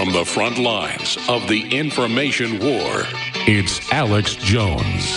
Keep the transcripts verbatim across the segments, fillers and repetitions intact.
From the front lines of the information war, it's Alex Jones.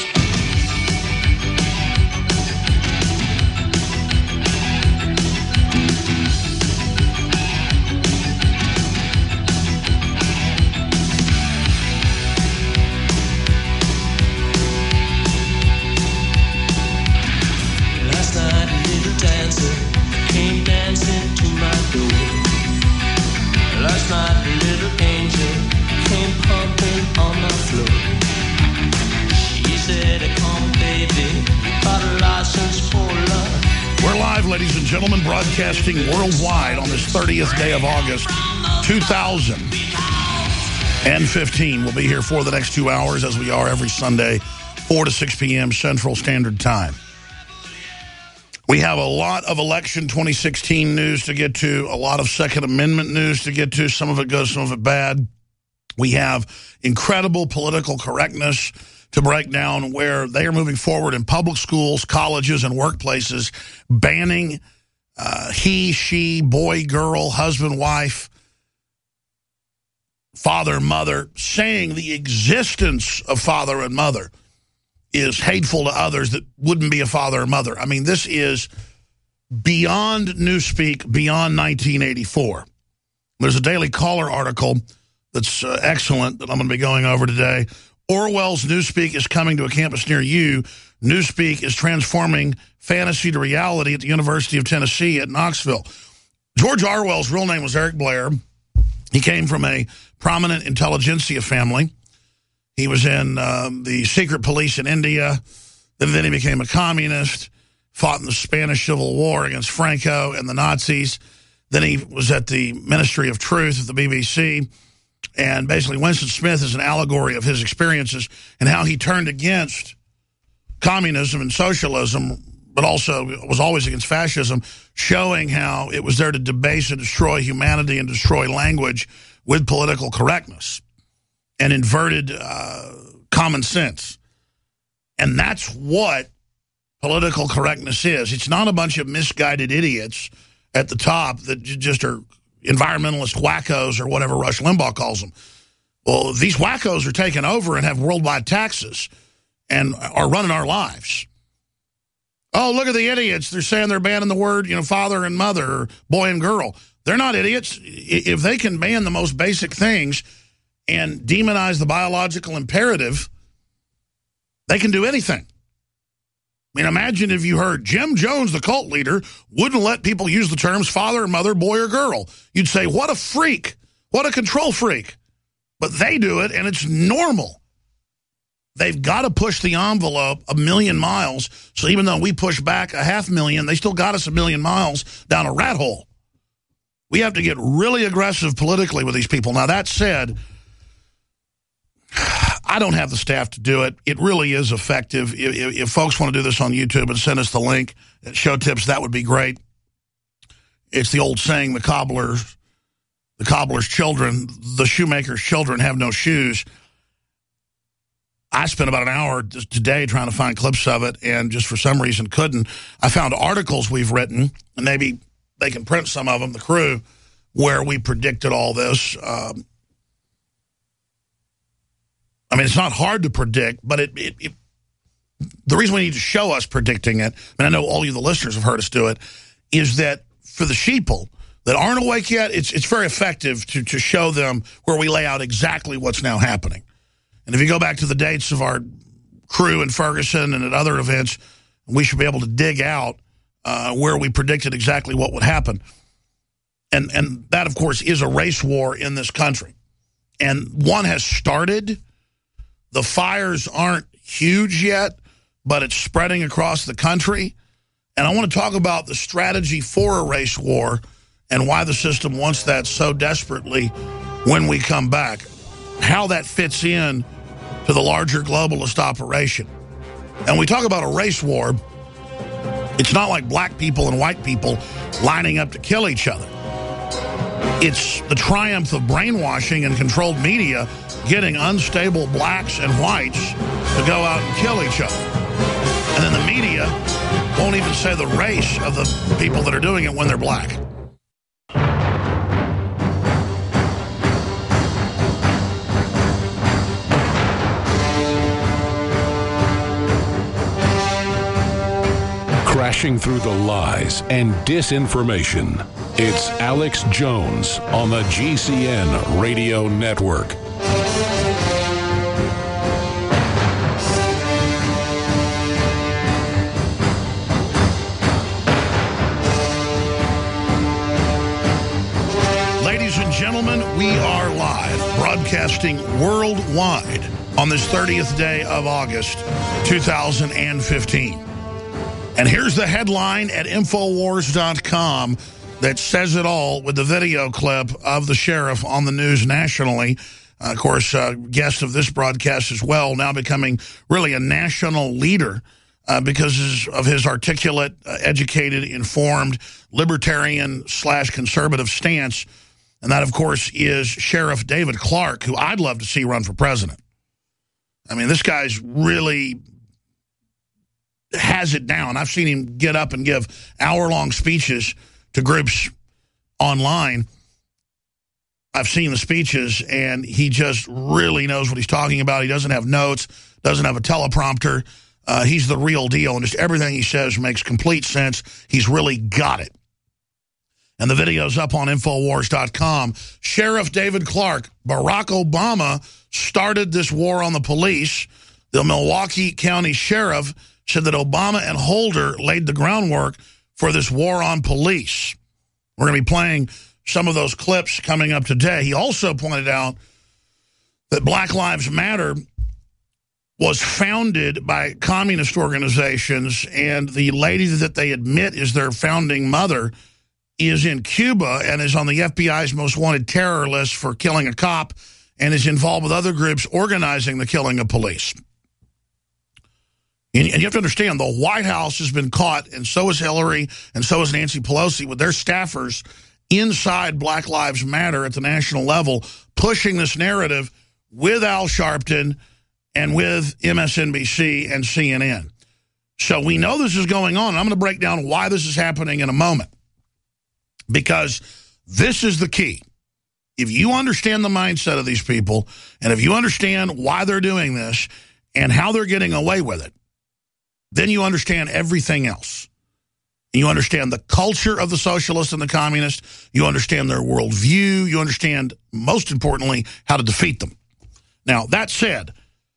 Last night a little dancer came dancing to my door. Last night a little angel came pumping on the floor. He said, come baby, got a license for love. We're live, ladies and gentlemen, broadcasting worldwide on this thirtieth day of August, two thousand fifteen. We'll be here for the next two hours, as we are every Sunday, four to six p m Central Standard Time. We have a lot of election twenty sixteen news to get to, a lot of Second Amendment news to get to. Some of it good, some of it bad. We have incredible political correctness to break down where they are moving forward in public schools, colleges, and workplaces, banning uh, he, she, boy, girl, husband, wife, father, mother, saying the existence of father and mother is hateful to others that wouldn't be a father or mother. I mean, this is beyond newspeak, beyond nineteen eighty-four. There's a Daily Caller article that's uh, excellent that I'm going to be going over today. Orwell's Newspeak is coming to a campus near you. Newspeak is transforming fantasy to reality at the University of Tennessee at Knoxville. George Orwell's real name was Eric Blair. He came from a prominent intelligentsia family. He was in um, the secret police in India. Then, then he became a communist, fought in the Spanish Civil War against Franco and the Nazis. Then he was at the Ministry of Truth at the B B C. And basically Winston Smith is an allegory of his experiences and how he turned against communism and socialism, but also was always against fascism, showing how it was there to debase and destroy humanity and destroy language with political correctness and inverted uh, common sense. And that's what political correctness is. It's not a bunch of misguided idiots at the top that just are environmentalist wackos or whatever Rush Limbaugh calls them. Well, these wackos are taking over and have worldwide taxes and are running our lives. Oh, look at the idiots. They're saying they're banning the word, you know, father and mother, or boy and girl. They're not idiots. If they can ban the most basic things and demonize the biological imperative, they can do anything. I mean, imagine if you heard Jim Jones, the cult leader, wouldn't let people use the terms father, mother, boy, or girl. You'd say, what a freak. What a control freak. But they do it, and it's normal. They've got to push the envelope a million miles. So even though we push back a half million, they still got us a million miles down a rat hole. We have to get really aggressive politically with these people. Now, that said, I don't have the staff to do it. It really is effective. If, if, if folks want to do this on YouTube and send us the link at Show Tips, that would be great. It's the old saying, the cobbler's, the cobbler's children, the shoemaker's children have no shoes. I spent about an hour today trying to find clips of it and just for some reason couldn't. I found articles we've written, and maybe they can print some of them, the crew, where we predicted all this. Um, I mean, it's not hard to predict, but it, it, it the reason we need to show us predicting it, and I know all you, the listeners, have heard us do it, is that for the sheeple that aren't awake yet, it's it's very effective to, to show them where we lay out exactly what's now happening. And if you go back to the dates of our crew in Ferguson and at other events, we should be able to dig out uh, where we predicted exactly what would happen. And, and that, of course, is a race war in this country. And one has started. The fires aren't huge yet, but it's spreading across the country. And I want to talk about the strategy for a race war and why the system wants that so desperately when we come back. How that fits in to the larger globalist operation. And when we talk about a race war, it's not like black people and white people lining up to kill each other. It's the triumph of brainwashing and controlled media getting unstable blacks and whites to go out and kill each other. And then the media won't even say the race of the people that are doing it when they're black. crashing through the lies and disinformation. It's Alex Jones on the G C N Radio Network. Ladies and gentlemen, we are live, broadcasting worldwide on this thirtieth day of August, two thousand fifteen. And here's the headline at Infowars dot com that says it all, with the video clip of the sheriff on the news nationally. Uh, of course, uh, guest of this broadcast as well, now becoming really a national leader uh, because of his articulate, uh, educated, informed, libertarian slash conservative stance. And that, of course, is Sheriff David Clarke, who I'd love to see run for president. I mean, this guy's really has it down. I've seen him get up and give hour-long speeches to groups online. I've seen the speeches, and he just really knows what he's talking about. He doesn't have notes, doesn't have a teleprompter. Uh, he's the real deal, and just everything he says makes complete sense. He's really got it. And the video's up on Infowars dot com. Sheriff David Clarke, Barack Obama started this war on the police. The Milwaukee County Sheriff said that Obama and Holder laid the groundwork for this war on police. We're going to be playing some of those clips coming up today. He also pointed out that Black Lives Matter was founded by communist organizations, and the lady that they admit is their founding mother is in Cuba and is on the F B I's most wanted terror list for killing a cop and is involved with other groups organizing the killing of police. And you have to understand, the White House has been caught, and so is Hillary, and so is Nancy Pelosi, with their staffers inside Black Lives Matter at the national level, pushing this narrative with Al Sharpton and with M S N B C and C N N. So we know this is going on, and I'm going to break down why this is happening in a moment. Because this is the key. If you understand the mindset of these people, and if you understand why they're doing this and how they're getting away with it, then you understand everything else. You understand the culture of the socialists and the communists. You understand their worldview. You understand, most importantly, how to defeat them. Now, that said,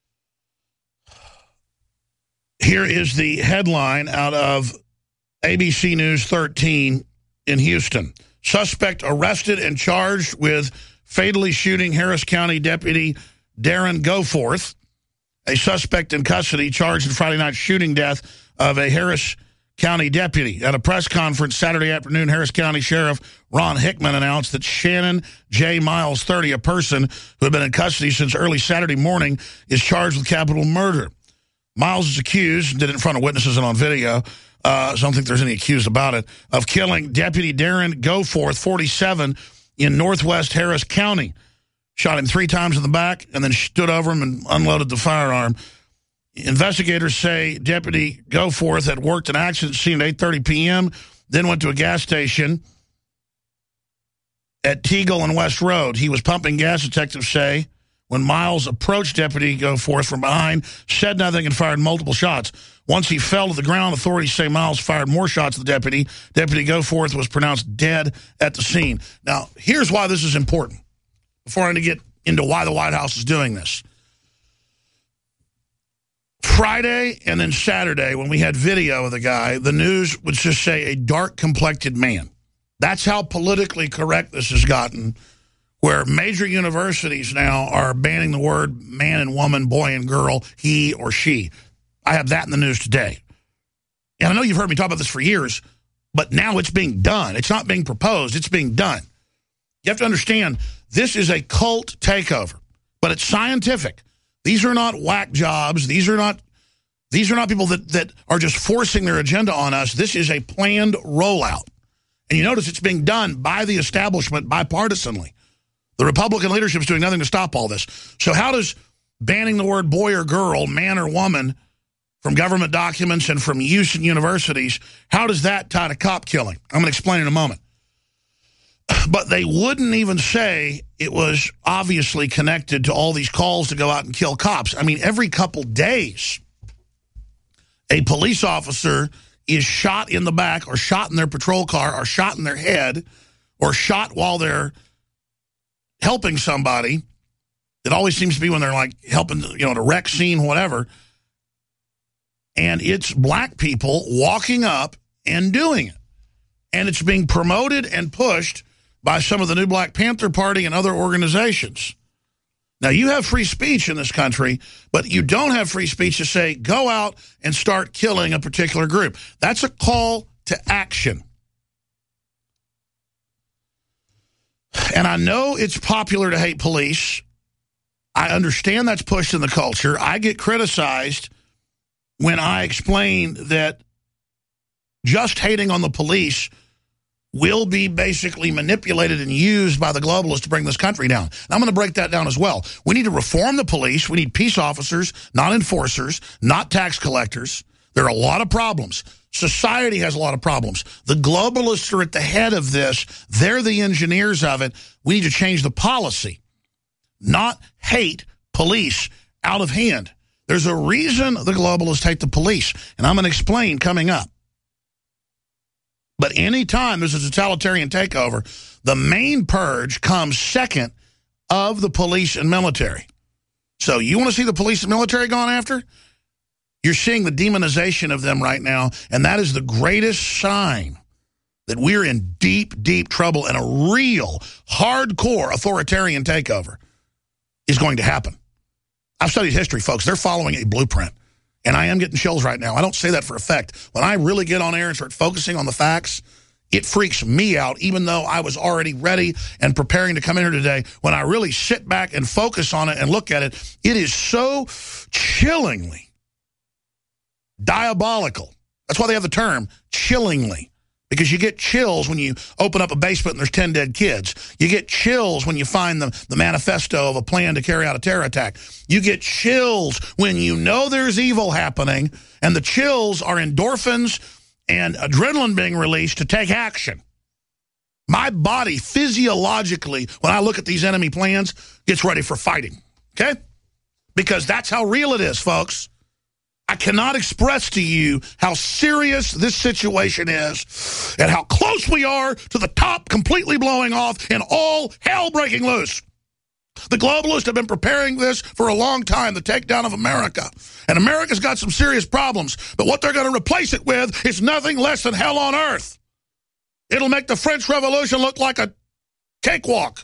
here is the headline out of A B C News thirteen in Houston. Suspect arrested and charged with fatally shooting Harris County Deputy Darren Goforth. A suspect in custody charged in Friday night shooting death of a Harris County deputy. At a press conference Saturday afternoon, Harris County Sheriff Ron Hickman announced that Shannon J. Miles, thirty, a person who had been in custody since early Saturday morning, is charged with capital murder. Miles is accused, did it in front of witnesses and on video, uh, so I don't think there's any accused about it, of killing Deputy Darren Goforth, forty-seven, in northwest Harris County. Shot him three times in the back and then stood over him and unloaded the firearm. Investigators say Deputy Goforth had worked an accident scene at eight thirty p m, then went to a gas station at Teagle and West Road. He was pumping gas, detectives say, when Miles approached Deputy Goforth from behind, said nothing, and fired multiple shots. Once he fell to the ground, authorities say Miles fired more shots at the deputy. Deputy Goforth was pronounced dead at the scene. Now, here's why this is important, before I get into why the White House is doing this. Friday and then Saturday, when we had video of the guy, the news would just say a dark-complected man. That's how politically correct this has gotten, where major universities now are banning the word man and woman, boy and girl, he or she. I have that in the news today. And I know you've heard me talk about this for years, but now it's being done. It's not being proposed. It's being done. You have to understand, this is a cult takeover, but it's scientific. These are not whack jobs. These are not, these are not people that, that are just forcing their agenda on us. This is a planned rollout. And you notice it's being done by the establishment bipartisanly. The Republican leadership is doing nothing to stop all this. So how does banning the word boy or girl, man or woman, from government documents and from use in universities, how does that tie to cop killing? I'm going to explain in a moment. But they wouldn't even say it was obviously connected to all these calls to go out and kill cops. I mean, every couple days, a police officer is shot in the back or shot in their patrol car or shot in their head or shot while they're helping somebody. It always seems to be when they're like helping, you know, at a wreck scene, whatever. And it's black people walking up and doing it. And it's being promoted and pushed by some of the new Black Panther Party and other organizations. Now, you have free speech in this country, but you don't have free speech to say, go out and start killing a particular group. That's a call to action. And I know it's popular to hate police. I understand that's pushed in the culture. I get criticized when I explain that just hating on the police will be basically manipulated and used by the globalists to bring this country down. And I'm going to break that down as well. We need to reform the police. We need peace officers, not enforcers, not tax collectors. There are a lot of problems. Society has a lot of problems. The globalists are at the head of this. They're the engineers of it. We need to change the policy, not hate police out of hand. There's a reason the globalists hate the police, and I'm going to explain coming up. But any time there's a totalitarian takeover, the main purge comes second of the police and military. So you want to see the police and military gone after? You're seeing the demonization of them right now, and that is the greatest sign that we're in deep, deep trouble, and a real, hardcore authoritarian takeover is going to happen. I've studied history, folks. They're following a blueprint. And I am getting chills right now. I don't say that for effect. When I really get on air and start focusing on the facts, it freaks me out, even though I was already ready and preparing to come in here today. When I really sit back and focus on it and look at it, it is so chillingly diabolical. That's why they have the term chillingly, because you get chills when you open up a basement and there's ten dead kids. You get chills when you find the, the manifesto of a plan to carry out a terror attack. You get chills when you know there's evil happening, and the chills are endorphins and adrenaline being released to take action. My body physiologically, when I look at these enemy plans, gets ready for fighting, okay? Because that's how real it is, folks. I cannot express to you how serious this situation is and how close we are to the top completely blowing off and all hell breaking loose. The globalists have been preparing this for a long time, the takedown of America. And America's got some serious problems, but what they're going to replace it with is nothing less than hell on earth. It'll make the French Revolution look like a cakewalk.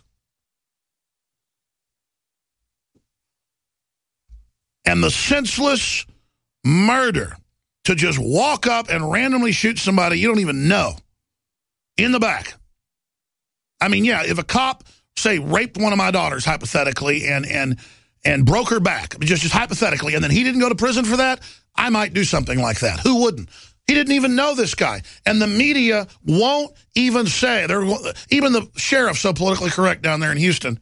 And the senseless murder to just walk up and randomly shoot somebody you don't even know in the back. I mean, yeah, if a cop, say, raped one of my daughters, hypothetically, and and and broke her back, just, just hypothetically, and then he didn't go to prison for that, I might do something like that. Who wouldn't? He didn't even know this guy. And the media won't even say, they're, even the sheriff's so politically correct down there in Houston.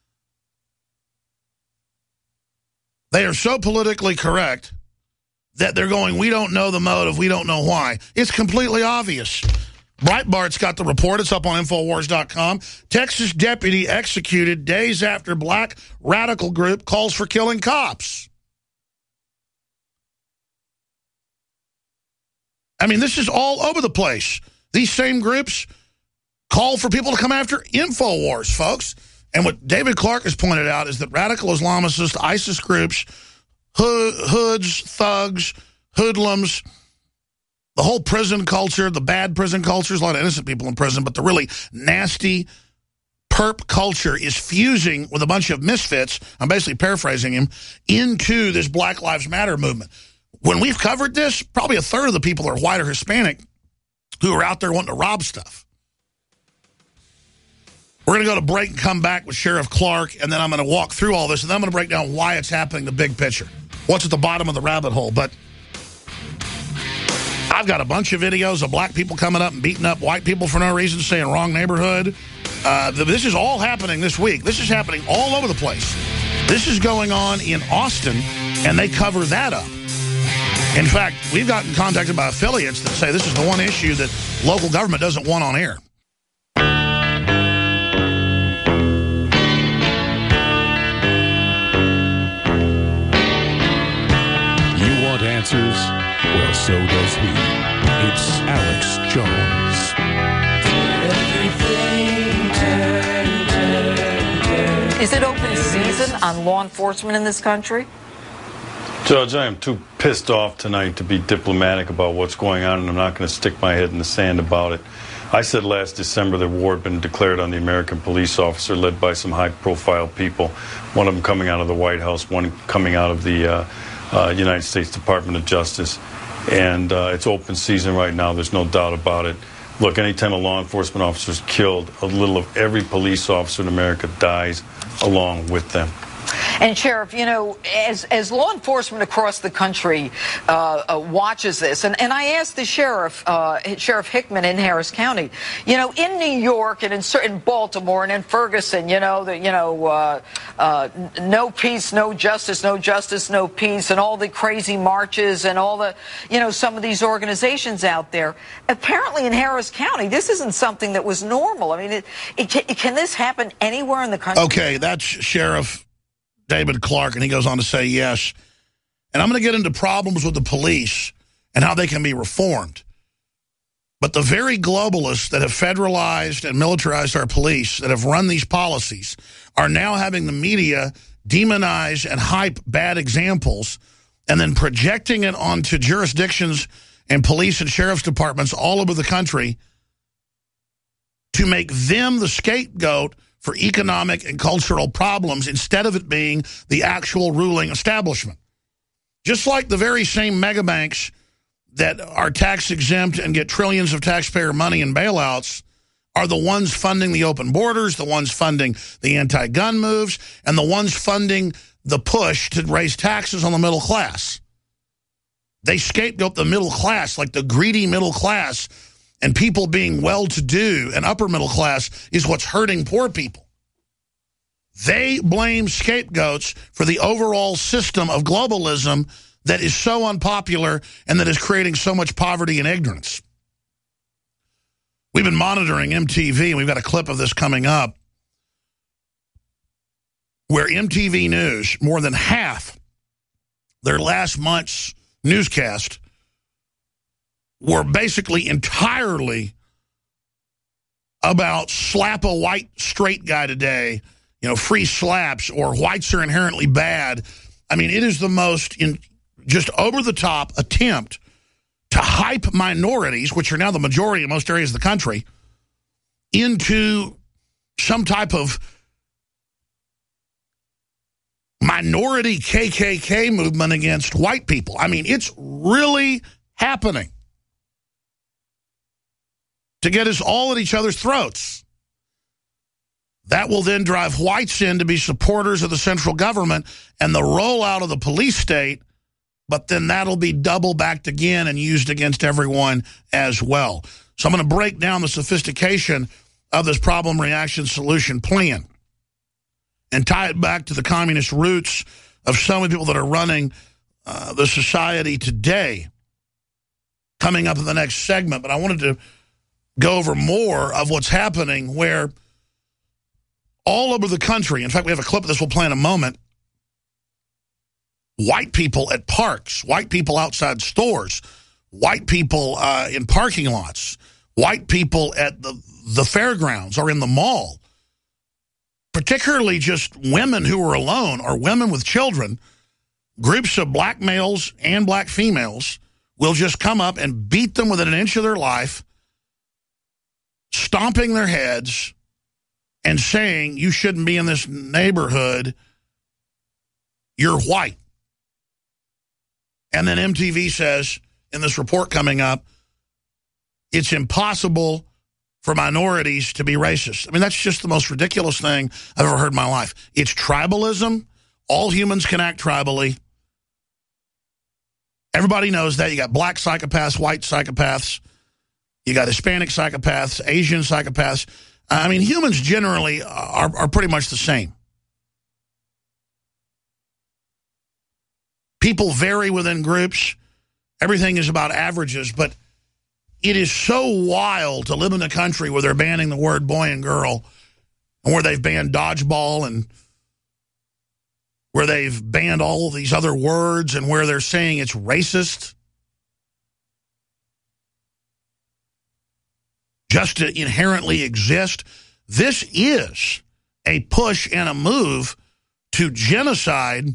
They are so politically correct that they're going, we don't know the motive, we don't know why. It's completely obvious. Breitbart's got the report. It's up on Infowars dot com. Texas deputy executed days after black radical group calls for killing cops. I mean, this is all over the place. These same groups call for people to come after Infowars, folks. And what David Clark has pointed out is that radical Islamicist ISIS groups, hoods, thugs, hoodlums, the whole prison culture, the bad prison culture, there's a lot of innocent people in prison, but the really nasty perp culture is fusing with a bunch of misfits, I'm basically paraphrasing him, into this Black Lives Matter movement. When we've covered this, probably a third of the people are white or Hispanic who are out there wanting to rob stuff. We're going to go to break and come back with Sheriff Clark, and then I'm going to walk through all this, and then I'm going to break down why it's happening, the big picture. What's at the bottom of the rabbit hole. But I've got a bunch of videos of black people coming up and beating up white people for no reason, saying wrong neighborhood. Uh, this is all happening this week. This is happening all over the place. This is going on in Austin, and they cover that up. In fact, we've gotten contacted by affiliates that say this is the one issue that local government doesn't want on air. You want answers? Well, so does he. It's Alex Jones. Is it open season on law enforcement in this country? Judge, I am too pissed off tonight to be diplomatic about what's going on, and I'm not going to stick my head in the sand about it. I said last December that war had been declared on the American police officer led by some high-profile people, one of them coming out of the White House, one coming out of the uh, uh, United States Department of Justice. And uh, it's open season right now. There's no doubt about it. Look, anytime a law enforcement officer is killed, a little of every police officer in America dies along with them. And Sheriff, you know, as as law enforcement across the country uh, uh, watches this, and, and I asked the sheriff, uh, Sheriff Hickman in Harris County, you know, in New York and in certain Baltimore and in Ferguson, you know, the, you know, uh, uh, no peace, no justice, no justice, no peace, and all the crazy marches and all the, you know, some of these organizations out there. Apparently in Harris County, this isn't something that was normal. I mean, it, it, can, can this happen anywhere in the country? Okay, that's Sheriff David Clarke, and he goes on to say yes. And I'm going to get into problems with the police and how they can be reformed. But the very globalists that have federalized and militarized our police, that have run these policies, are now having the media demonize and hype bad examples and then projecting it onto jurisdictions and police and sheriff's departments all over the country to make them the scapegoat for economic and cultural problems instead of it being the actual ruling establishment. Just like the very same mega banks that are tax exempt and get trillions of taxpayer money in bailouts are the ones funding the open borders, the ones funding the anti-gun moves, and the ones funding the push to raise taxes on the middle class. They scapegoat the middle class, like the greedy middle class, and people being well-to-do and upper middle class is what's hurting poor people. They blame scapegoats for the overall system of globalism that is so unpopular and that is creating so much poverty and ignorance. We've been monitoring M T V, and we've got a clip of this coming up, where M T V News, more than half their last month's newscast were basically entirely about slap a white straight guy today, you know, free slaps, or whites are inherently bad. I mean, it is the most in, just over-the-top attempt to hype minorities, which are now the majority in most areas of the country, into some type of minority K K K movement against white people. I mean, it's really happening to get us all at each other's throats. That will then drive whites in to be supporters of the central government and the rollout of the police state, but then that'll be double backed again and used against everyone as well. So I'm going to break down the sophistication of this problem, reaction, solution plan and tie it back to the communist roots of so many people that are running uh, the society today, coming up in the next segment. But I wanted to go over more of what's happening where all over the country, in fact, we have a clip of this we'll play in a moment, white people at parks, white people outside stores, white people uh, in parking lots, white people at the, the fairgrounds or in the mall, particularly just women who are alone or women with children, groups of black males and black females will just come up and beat them within an inch of their life, stomping their heads and saying, you shouldn't be in this neighborhood, you're white. And then M T V says, in this report coming up, it's impossible for minorities to be racist. I mean, that's just the most ridiculous thing I've ever heard in my life. It's tribalism. All humans can act tribally. Everybody knows that. You got black psychopaths, white psychopaths. You got Hispanic psychopaths, Asian psychopaths. I mean, humans generally are, are pretty much the same. People vary within groups. Everything is about averages, but it is so wild to live in a country where they're banning the word boy and girl, and where they've banned dodgeball, and where they've banned all of these other words, and where they're saying it's racist. just to inherently exist. This is a push and a move to genocide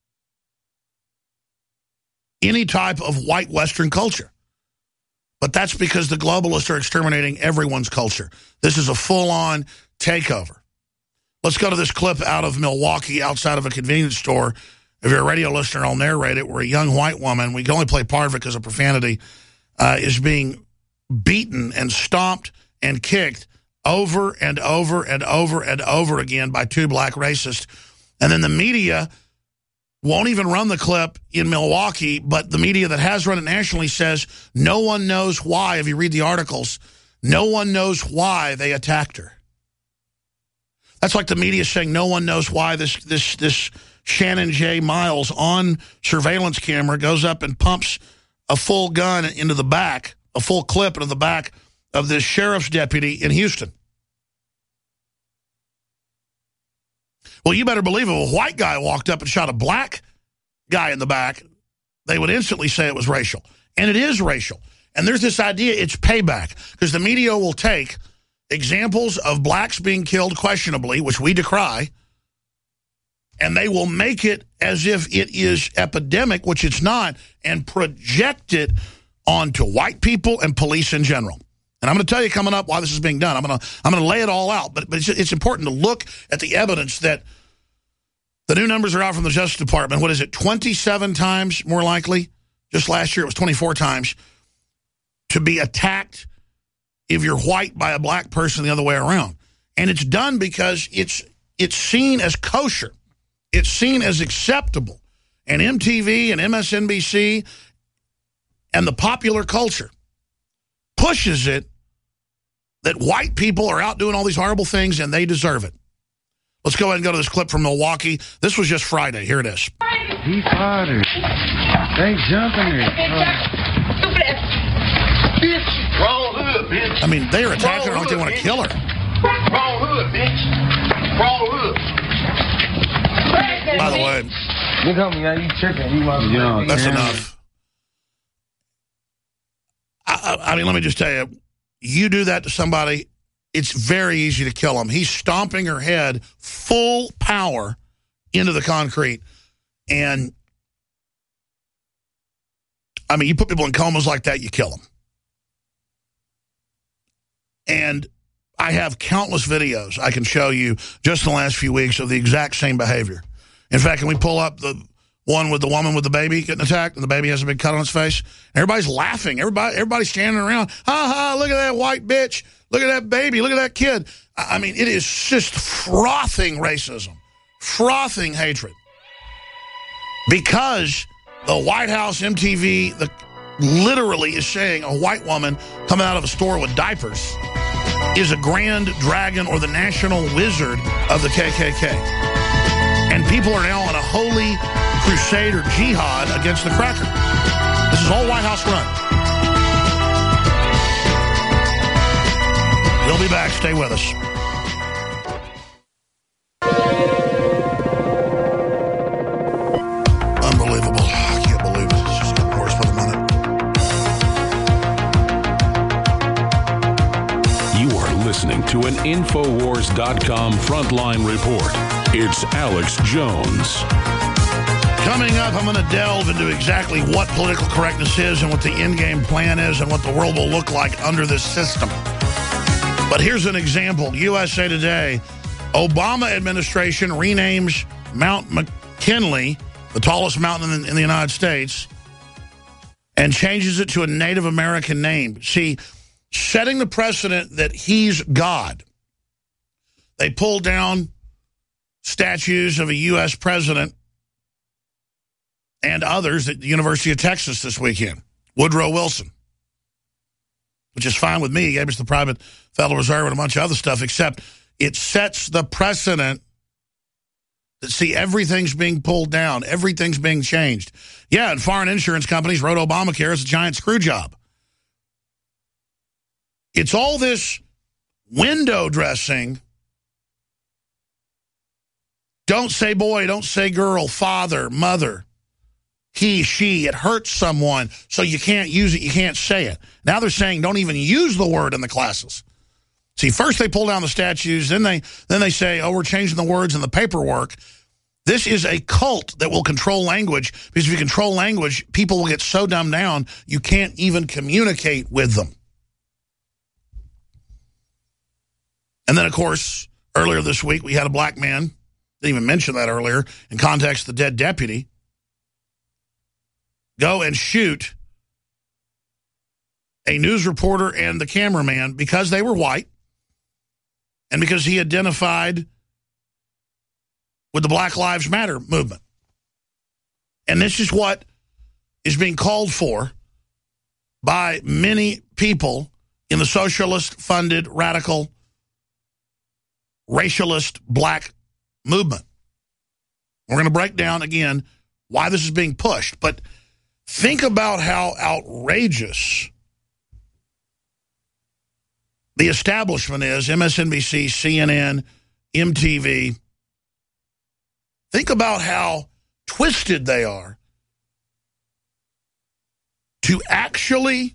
any type of white Western culture. But that's because the globalists are exterminating everyone's culture. This is a full-on takeover. Let's go to this clip out of Milwaukee outside of a convenience store. If you're a radio listener, I'll narrate it, where a young white woman, we can only play part of it because of profanity, uh, is being beaten and stomped and kicked over and over and over and over again by two black racists. And then the media won't even run the clip in Milwaukee, but the media that has run it nationally says no one knows why. If you read the articles, no one knows why they attacked her. That's like the media saying no one knows why this this this Shannon J. Miles on surveillance camera goes up and pumps a full gun into the back, a full clip into the back of this sheriff's deputy in Houston. Well, you better believe if a white guy walked up and shot a black guy in the back, they would instantly say it was racial. And it is racial. And there's this idea it's payback, because the media will take examples of blacks being killed questionably, which we decry, and they will make it as if it is epidemic, which it's not, and project it onto white people and police in general. And I'm going to tell you coming up why this is being done. I'm going to I'm going to lay it all out, but, but it's, it's important to look at the evidence that the new numbers are out from the Justice Department. What is it, twenty-seven times more likely? Just last year it was twenty-four times to be attacked if you're white by a black person the other way around. And it's done because it's it's seen as kosher. It's seen as acceptable. And M T V and M S N B C and the popular culture pushes it that white people are out doing all these horrible things and they deserve it. Let's go ahead and go to this clip from Milwaukee. This was just Friday. Here it is. He fired her. They jumping her. Stupid ass bitch. Wrong hood, bitch. I mean, they are attacking her like they want to kill her. Wrong hood, bitch. Wrong hood. By the way, You told me, you tripping. You want to that's enough. I, I, I mean, let me just tell you, you do that to somebody, it's very easy to kill them. He's stomping her head full power into the concrete. And, I mean, you put people in comas like that, you kill them. And I have countless videos I can show you just in the last few weeks of the exact same behavior. In fact, can we pull up the one with the woman with the baby getting attacked and the baby has a big cut on its face? Everybody's laughing. Everybody, everybody's standing around. Ha ha, look at that white bitch. Look at that baby. Look at that kid. I mean, it is just frothing racism, frothing hatred. Because the White House, M T V, the, literally is saying a white woman coming out of a store with diapers is a grand dragon or the national wizard of the K K K. And people are now on a holy crusade or jihad against the cracker. This is all White House run. We'll be back. Stay with us. Unbelievable. I can't believe it. It's just getting worse by the minute. You are listening to an Infowars dot com frontline report. It's Alex Jones. Coming up, I'm going to delve into exactly what political correctness is and what the end-game plan is and what the world will look like under this system. But here's an example. U S A Today, Obama administration renames Mount McKinley, the tallest mountain in the, in the United States, and changes it to a Native American name. See, setting the precedent that he's God. They pulled down statues of a U S president and others at the University of Texas this weekend. Woodrow Wilson, which is fine with me. He gave us the private Federal Reserve and a bunch of other stuff, except it sets the precedent that, see, everything's being pulled down. Everything's being changed. Yeah, and foreign insurance companies wrote Obamacare as a giant screw job. It's all this window dressing. Don't say boy, don't say girl, father, mother. he, she, it hurts someone, so you can't use it, you can't say it. Now they're saying don't even use the word in the classes. See, first they pull down the statues, then they then they say, oh, we're changing the words in the paperwork. This is a cult that will control language, because if you control language, people will get so dumbed down you can't even communicate with them. And then, of course, earlier this week, we had a black man, didn't even mention that earlier, in context of the dead deputy, go and shoot a news reporter and the cameraman because they were white and because he identified with the Black Lives Matter movement. And this is what is being called for by many people in the socialist-funded, radical, racialist black movement. We're going to break down, again, why this is being pushed. But think about how outrageous the establishment is, M S N B C, C N N, M T V. Think about how twisted they are to actually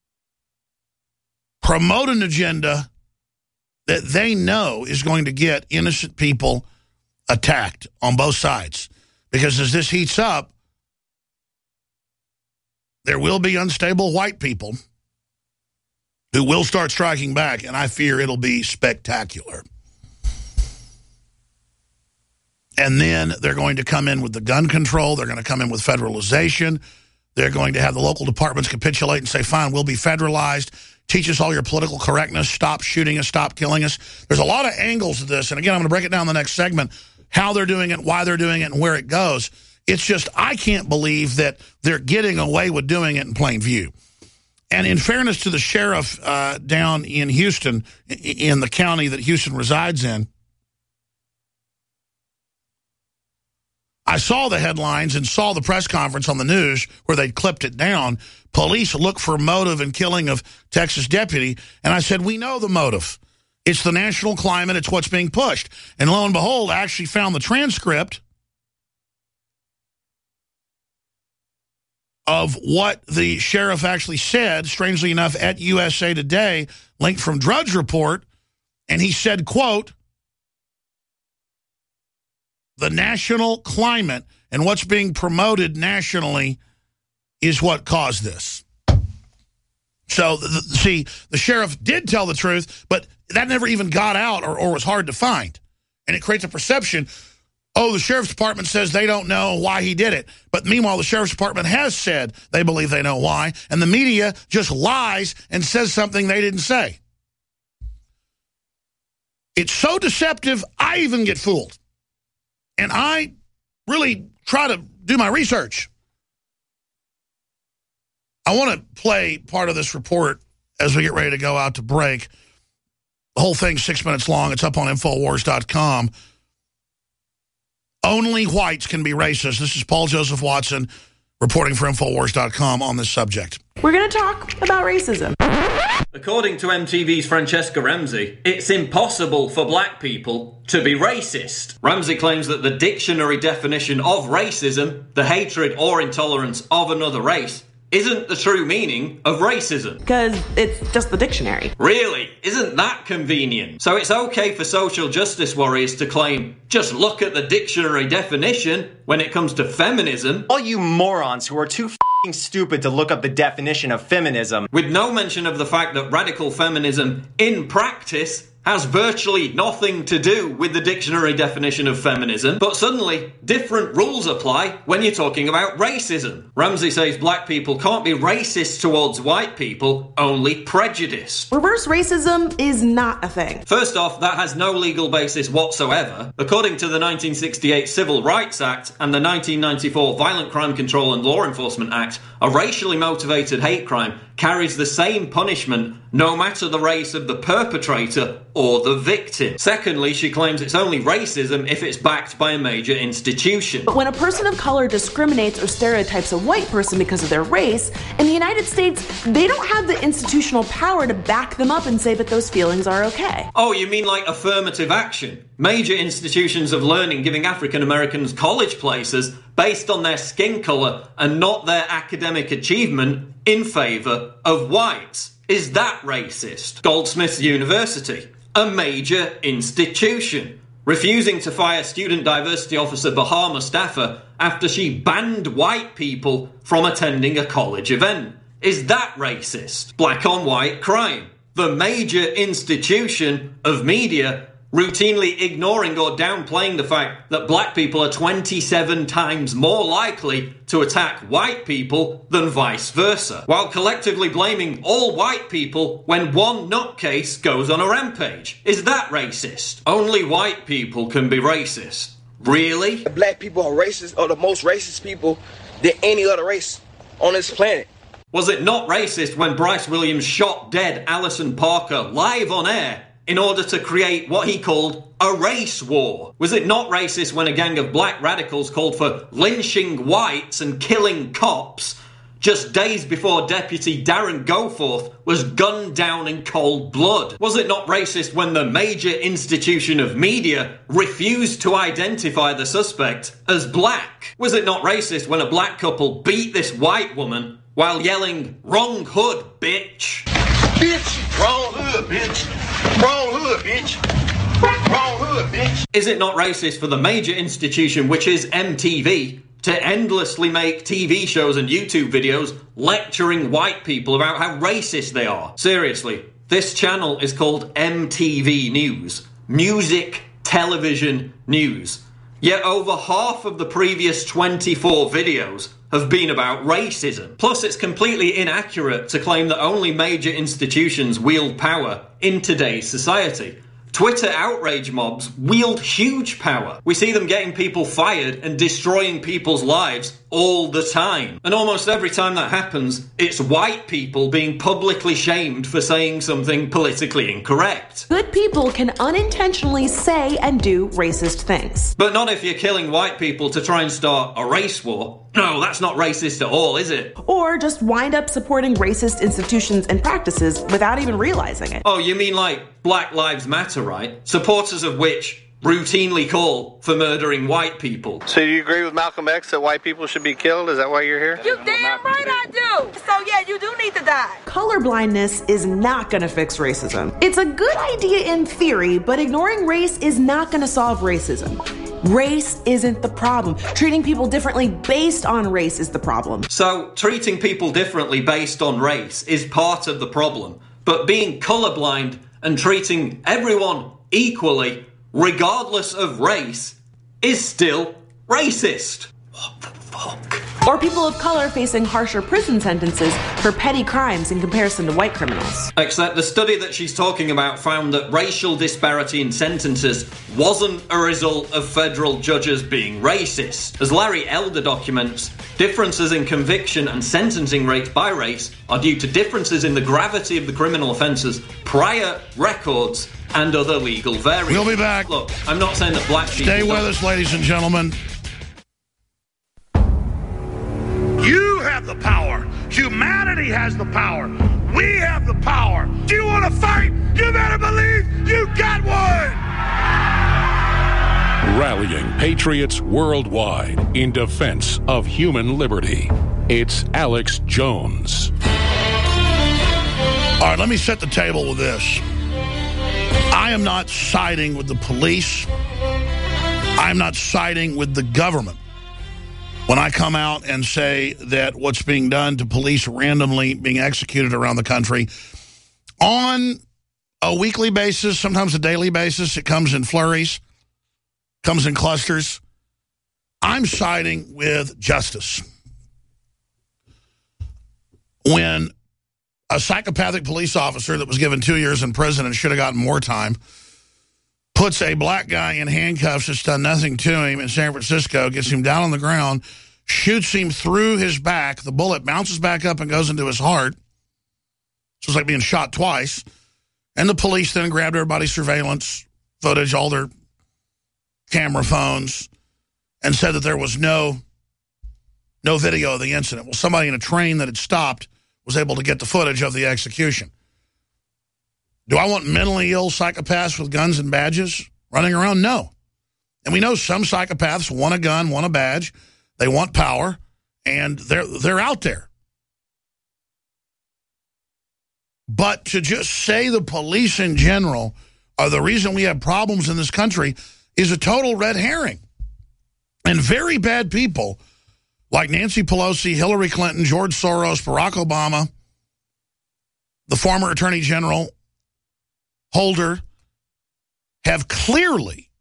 promote an agenda that they know is going to get innocent people attacked on both sides. Because as this heats up, there will be unstable white people who will start striking back, and I fear it'll be spectacular. And then they're going to come in with the gun control. They're going to come in with federalization. They're going to have the local departments capitulate and say, fine, we'll be federalized. Teach us all your political correctness. Stop shooting us. Stop killing us. There's a lot of angles to this. And again, I'm going to break it down in the next segment, how they're doing it, why they're doing it, and where it goes. It's just, I can't believe that they're getting away with doing it in plain view. And in fairness to the sheriff uh, down in Houston, in the county that Houston resides in, I saw the headlines and saw the press conference on the news where they clipped it down. Police look for motive in killing of Texas deputy. And I said, we know the motive. It's the national climate. It's what's being pushed. And lo and behold, I actually found the transcript of what the sheriff actually said, strangely enough, at U S A Today, linked from Drudge Report. And he said, quote, the national climate and what's being promoted nationally is what caused this. So, the, the, see, the sheriff did tell the truth, but that never even got out or, or was hard to find. And it creates a perception, oh, the sheriff's department says they don't know why he did it. But meanwhile, the sheriff's department has said they believe they know why. And the media just lies and says something they didn't say. It's so deceptive, I even get fooled. And I really try to do my research. I want to play part of this report as we get ready to go out to break. The whole thing's six minutes long. It's up on Infowars dot com. Only whites can be racist. This is Paul Joseph Watson reporting for Infowars dot com on this subject. We're going to talk about racism. According to M T V's Francesca Ramsey, it's impossible for black people to be racist. Ramsey claims that the dictionary definition of racism, the hatred or intolerance of another race, isn't the true meaning of racism. Because it's just the dictionary. Really? Isn't that convenient? So it's okay for social justice warriors to claim, just look at the dictionary definition when it comes to feminism. All you morons who are too f***ing stupid to look up the definition of feminism. With no mention of the fact that radical feminism, in practice, has virtually nothing to do with the dictionary definition of feminism, but suddenly different rules apply when you're talking about racism. Ramsey says black people can't be racist towards white people, only prejudiced. Reverse racism is not a thing. First off, that has no legal basis whatsoever. According to the nineteen sixty-eight Civil Rights Act and the nineteen ninety-four Violent Crime Control and Law Enforcement Act, a racially motivated hate crime carries the same punishment no matter the race of the perpetrator or the victim. Secondly, she claims it's only racism if it's backed by a major institution. But when a person of color discriminates or stereotypes a white person because of their race, in the United States, they don't have the institutional power to back them up and say that those feelings are okay. Oh, you mean like affirmative action? Major institutions of learning giving African Americans college places based on their skin colour and not their academic achievement in favour of whites. Is that racist? Goldsmiths University, a major institution, refusing to fire student diversity officer Bahar Mustafa after she banned white people from attending a college event. Is that racist? Black on white crime, the major institution of media routinely ignoring or downplaying the fact that black people are twenty-seven times more likely to attack white people than vice versa, while collectively blaming all white people when one nutcase goes on a rampage. Is that racist? Only white people can be racist. Really? Black people are racist, or the most racist people than any other race on this planet. Was it not racist when Bryce Williams shot dead Alison Parker live on air in order to create what he called a race war? Was it not racist when a gang of black radicals called for lynching whites and killing cops just days before Deputy Darren Goforth was gunned down in cold blood? Was it not racist when the major institution of media refused to identify the suspect as black? Was it not racist when a black couple beat this white woman while yelling, "Wrong hood, bitch"? Bitch, wrong hood, bitch. Wrong hood, bitch. Wrong hood, bitch. Is it not racist for the major institution, which is M T V, to endlessly make T V shows and YouTube videos lecturing white people about how racist they are? Seriously, this channel is called M T V News. Music Television News. Yet over half of the previous twenty-four videos have been about racism. Plus, it's completely inaccurate to claim that only major institutions wield power in today's society. Twitter outrage mobs wield huge power. We see them getting people fired and destroying people's lives all the time. And almost every time that happens, it's white people being publicly shamed for saying something politically incorrect. Good people can unintentionally say and do racist things. But not if you're killing white people to try and start a race war. No, that's not racist at all, is it? Or just wind up supporting racist institutions and practices without even realizing it. Oh, you mean like Black Lives Matter, right? Supporters of which routinely call for murdering white people. So do you agree with Malcolm X that white people should be killed? Is that why you're here? You damn right I do. So yeah, you do need to die. Colorblindness is not going to fix racism. It's a good idea in theory, but ignoring race is not going to solve racism. Race isn't the problem. Treating people differently based on race is the problem. So, treating people differently based on race is part of the problem. But being colorblind and treating everyone equally, regardless of race, is still racist. What the fuck? Or people of color facing harsher prison sentences for petty crimes in comparison to white criminals. Except the study that she's talking about found that racial disparity in sentences wasn't a result of federal judges being racist. As Larry Elder documents, differences in conviction and sentencing rates by race are due to differences in the gravity of the criminal offences, prior records, and other legal variables. We'll be back. Look, I'm not saying that black people... Stay with us, ladies and gentlemen. You have the power. Humanity has the power. We have the power. Do you want to fight? You better believe you got one. Rallying patriots worldwide in defense of human liberty. It's Alex Jones. All right, let me set the table with this. I am not siding with the police. I'm not siding with the government when I come out and say that what's being done to police randomly being executed around the country on a weekly basis, sometimes a daily basis, it comes in flurries, comes in clusters. I'm siding with justice. When a psychopathic police officer that was given two years in prison and should have gotten more time puts a black guy in handcuffs that's done nothing to him in San Francisco, gets him down on the ground, shoots him through his back, the bullet bounces back up and goes into his heart, So it's like being shot twice. And the police then grabbed everybody's surveillance footage, all their camera phones, and said that there was no, no video of the incident. Well, somebody in a train that had stopped was able to get the footage of the execution. Do I want mentally ill psychopaths with guns and badges running around? No. And we know some psychopaths want a gun, want a badge. They want power, and they're they're out there. But to just say the police in general are the reason we have problems in this country is a total red herring. And very bad people like Nancy Pelosi, Hillary Clinton, George Soros, Barack Obama, the former Attorney General Holder, have clearly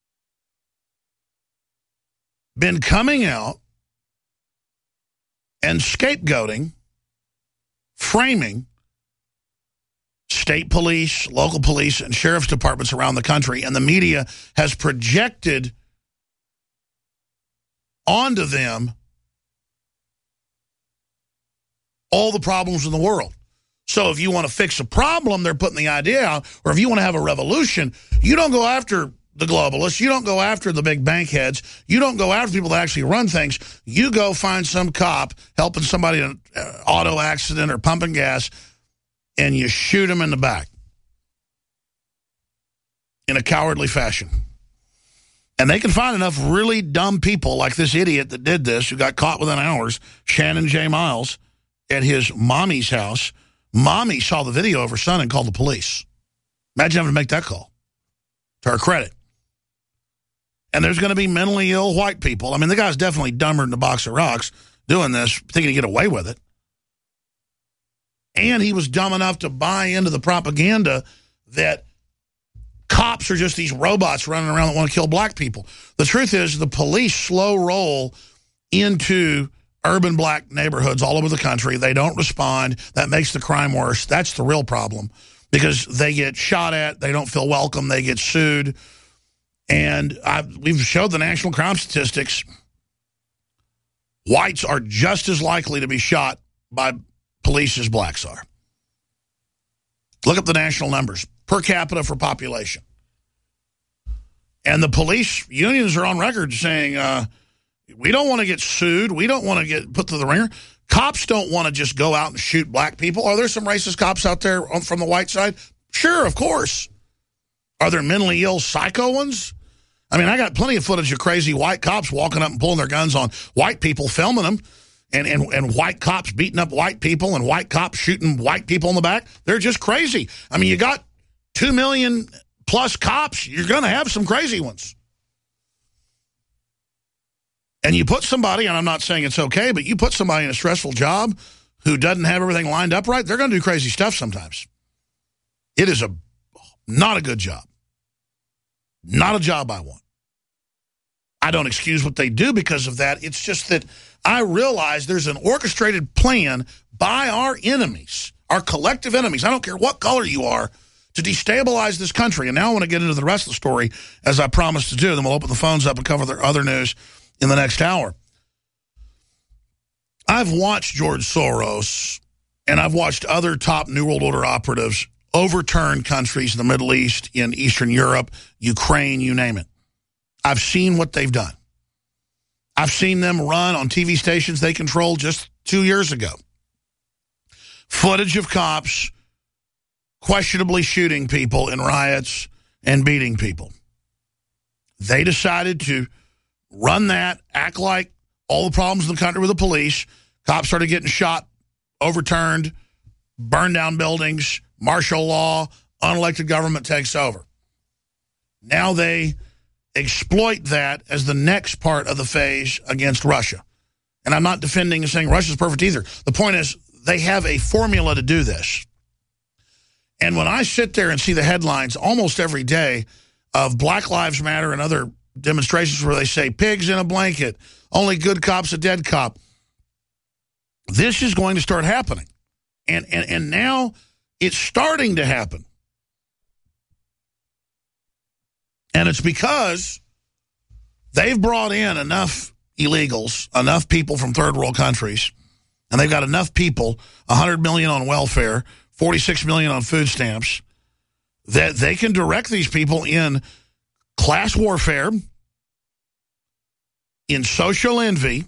been coming out and scapegoating, framing state police, local police, and sheriff's departments around the country, and the media has projected onto them all the problems in the world. So if you want to fix a problem, they're putting the idea out, or if you want to have a revolution, you don't go after the globalists, you don't go after the big bank heads, you don't go after people that actually run things, you go find some cop helping somebody in an auto accident or pumping gas, and you shoot him in the back in a cowardly fashion. And they can find enough really dumb people like this idiot that did this, who got caught within hours, Shannon J. Miles, at his mommy's house. Mommy saw the video of her son and called the police. Imagine having to make that call, to her credit. And there's going to be mentally ill white people. I mean, the guy's definitely dumber than a box of rocks doing this, thinking he'd get away with it. And he was dumb enough to buy into the propaganda that cops are just these robots running around that want to kill black people. The truth is, the police slow roll into urban black neighborhoods all over the country. They don't respond. That makes the crime worse. That's the real problem, because they get shot at. They don't feel welcome. They get sued. And I've, we've showed the national crime statistics. Whites are just as likely to be shot by police as blacks are. Look up the national numbers per capita for population. And the police unions are on record saying, uh, we don't want to get sued. We don't want to get put to the ringer. Cops don't want to just go out and shoot black people. Are there some racist cops out there on, from the white side? Sure, of course. Are there mentally ill psycho ones? I mean, I got plenty of footage of crazy white cops walking up and pulling their guns on white people, filming them. And, and, and white cops beating up white people and white cops shooting white people in the back. They're just crazy. I mean, you got two million plus cops, you're going to have some crazy ones. And you put somebody, and I'm not saying it's okay, but you put somebody in a stressful job who doesn't have everything lined up right, they're going to do crazy stuff sometimes. It is a not a good job. Not a job I want. I don't excuse what they do because of that. It's just that I realize there's an orchestrated plan by our enemies, our collective enemies. I don't care what color you are, to destabilize this country. And now I want to get into the rest of the story, as I promised to do. Then we'll open the phones up and cover the other news in the next hour. I've watched George Soros, and I've watched other top New World Order operatives overturn countries in the Middle East, in Eastern Europe, Ukraine, you name it. I've seen what they've done. I've seen them run on T V stations they controlled just two years ago. Footage of cops questionably shooting people in riots and beating people. They decided to run that, act like all the problems in the country with the police. Cops started getting shot, overturned, burned down buildings, martial law, unelected government takes over. Now they exploit that as the next part of the phase against Russia. And I'm not defending and saying Russia's perfect either. The point is, they have a formula to do this. And when I sit there and see the headlines almost every day of Black Lives Matter and other demonstrations where they say, pigs in a blanket, only good cop's a dead cop, this is going to start happening. And, and, and now it's starting to happen. And it's because they've brought in enough illegals, enough people from third world countries, and they've got enough people, one hundred million on welfare, forty-six million on food stamps, that they can direct these people in class warfare, in social envy,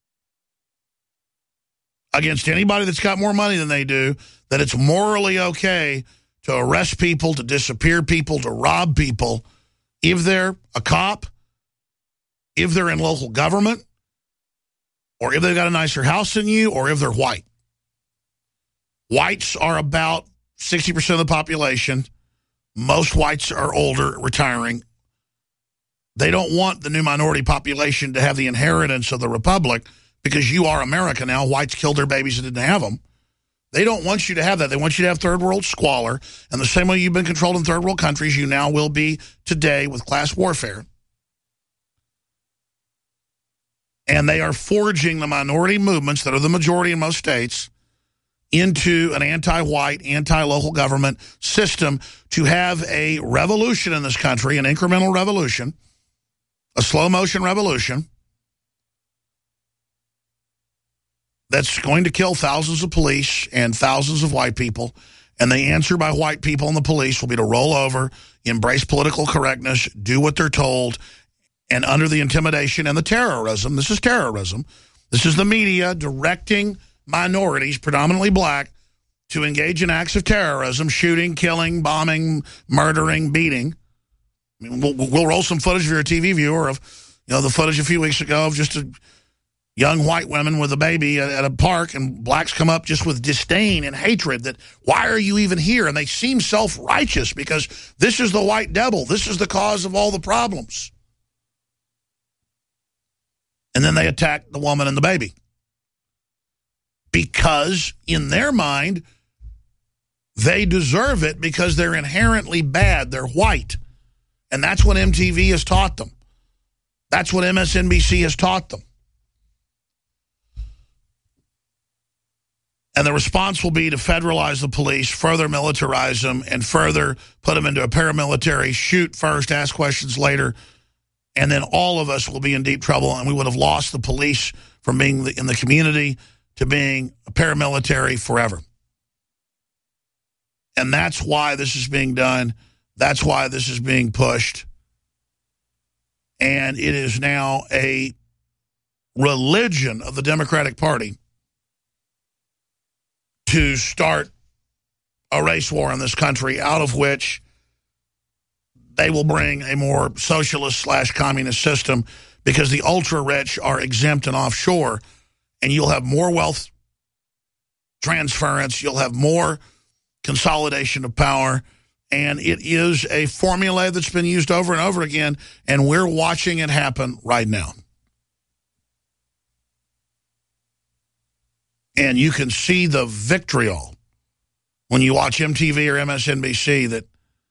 against anybody that's got more money than they do, that it's morally okay to arrest people, to disappear people, to rob people, if they're a cop, if they're in local government, or if they've got a nicer house than you, or if they're white. Whites are about sixty percent of the population. Most whites are older, retiring. They don't want the new minority population to have the inheritance of the republic because you are America now. Whites killed their babies and didn't have them. They don't want you to have that. They want you to have third world squalor. And the same way you've been controlled in third world countries, you now will be today with class warfare. And they are forging the minority movements that are the majority in most states into an anti-white, anti-local government system to have a revolution in this country, an incremental revolution, a slow-motion revolution that's going to kill thousands of police and thousands of white people. And the answer by white people and the police will be to roll over, embrace political correctness, do what they're told, and under the intimidation and the terrorism, this is terrorism, this is the media directing minorities, predominantly black, to engage in acts of terrorism, shooting, killing, bombing, murdering, beating. I mean, we'll, we'll roll some footage if you're a T V viewer of, you know, the footage a few weeks ago of just a young white woman with a baby at, at a park, and blacks come up just with disdain and hatred that, why are you even here? And they seem self-righteous because this is the white devil. This is the cause of all the problems. And then they attack the woman and the baby. Because in their mind, they deserve it because they're inherently bad. They're white. And that's what M T V has taught them. That's what M S N B C has taught them. And the response will be to federalize the police, further militarize them, and further put them into a paramilitary, shoot first, ask questions later, and then all of us will be in deep trouble, and we would have lost the police from being in the community to being a paramilitary forever. And that's why this is being done. That's why this is being pushed. And it is now a religion of the Democratic Party to start a race war in this country, out of which they will bring a more socialist slash communist system because the ultra-rich are exempt and offshore, and you'll have more wealth transference, you'll have more consolidation of power, and it is a formula that's been used over and over again, and we're watching it happen right now. And you can see the vitriol when you watch M T V or M S N B C that,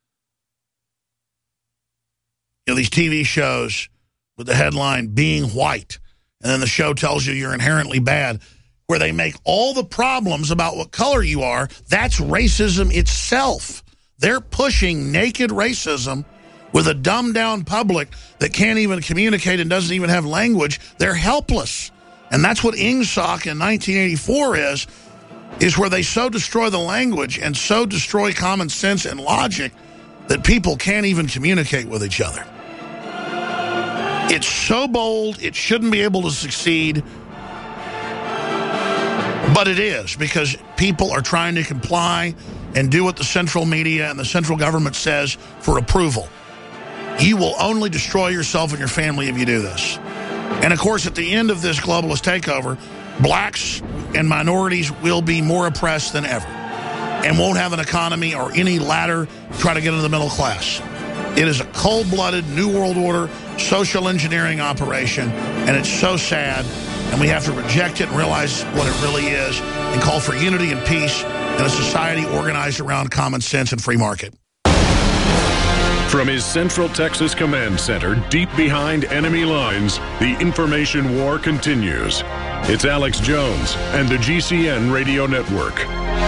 you know, these T V shows with the headline, being white, and then the show tells you you're inherently bad, where they make all the problems about what color you are. That's racism itself. They're pushing naked racism with a dumbed-down public that can't even communicate and doesn't even have language. They're helpless. And that's what Ingsoc in nineteen eighty-four is, is where they so destroy the language and so destroy common sense and logic that people can't even communicate with each other. It's so bold, it shouldn't be able to succeed, but it is, because people are trying to comply and do what the central media and the central government says for approval. You will only destroy yourself and your family if you do this. And, of course, at the end of this globalist takeover, blacks and minorities will be more oppressed than ever and won't have an economy or any ladder to try to get into the middle class. It is a cold-blooded, New World Order, social engineering operation, and it's so sad, and we have to reject it and realize what it really is and call for unity and peace in a society organized around common sense and free market. From his Central Texas Command Center, deep behind enemy lines, the information war continues. It's Alex Jones and the G C N Radio Network.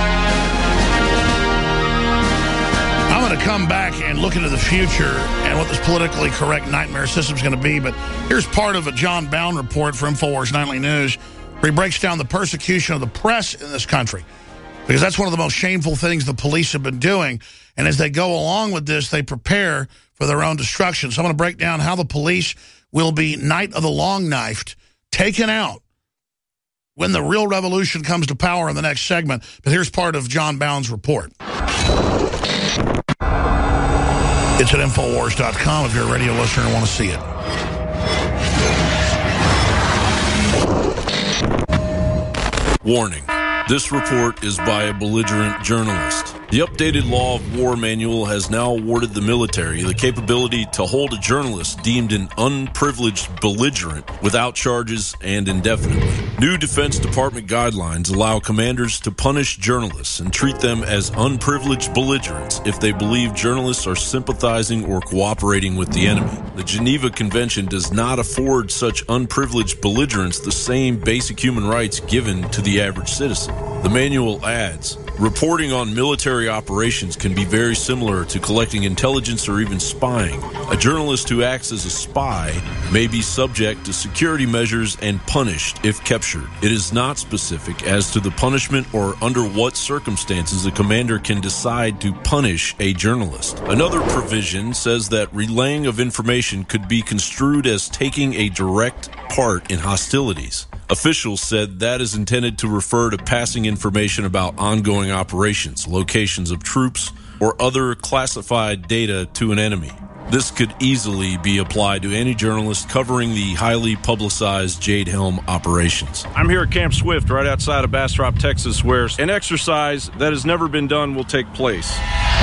I'm going to come back and look into the future and what this politically correct nightmare system is going to be, but here's part of a John Bound report for InfoWars Nightly News where he breaks down the persecution of the press in this country. Because that's one of the most shameful things the police have been doing. And as they go along with this, they prepare for their own destruction. So I'm going to break down how the police will be Night of the Long Knifed, taken out, when the real revolution comes to power in the next segment. But here's part of John Bound's report. It's at Infowars dot com if you're a radio listener and want to see it. Warning. This report is by a belligerent journalist. The updated Law of War Manual has now awarded the military the capability to hold a journalist deemed an unprivileged belligerent without charges and indefinitely. New Defense Department guidelines allow commanders to punish journalists and treat them as unprivileged belligerents if they believe journalists are sympathizing or cooperating with the enemy. The Geneva Convention does not afford such unprivileged belligerents the same basic human rights given to the average citizen. The manual adds, reporting on military operations can be very similar to collecting intelligence or even spying. A journalist who acts as a spy may be subject to security measures and punished if captured. It is not specific as to the punishment or under what circumstances a commander can decide to punish a journalist. Another provision says that relaying of information could be construed as taking a direct part in hostilities. Officials said that is intended to refer to passing information about ongoing operations, locations of troops, or other classified data to an enemy. This could easily be applied to any journalist covering the highly publicized Jade Helm operations. I'm here at Camp Swift, right outside of Bastrop, Texas, where an exercise that has never been done will take place.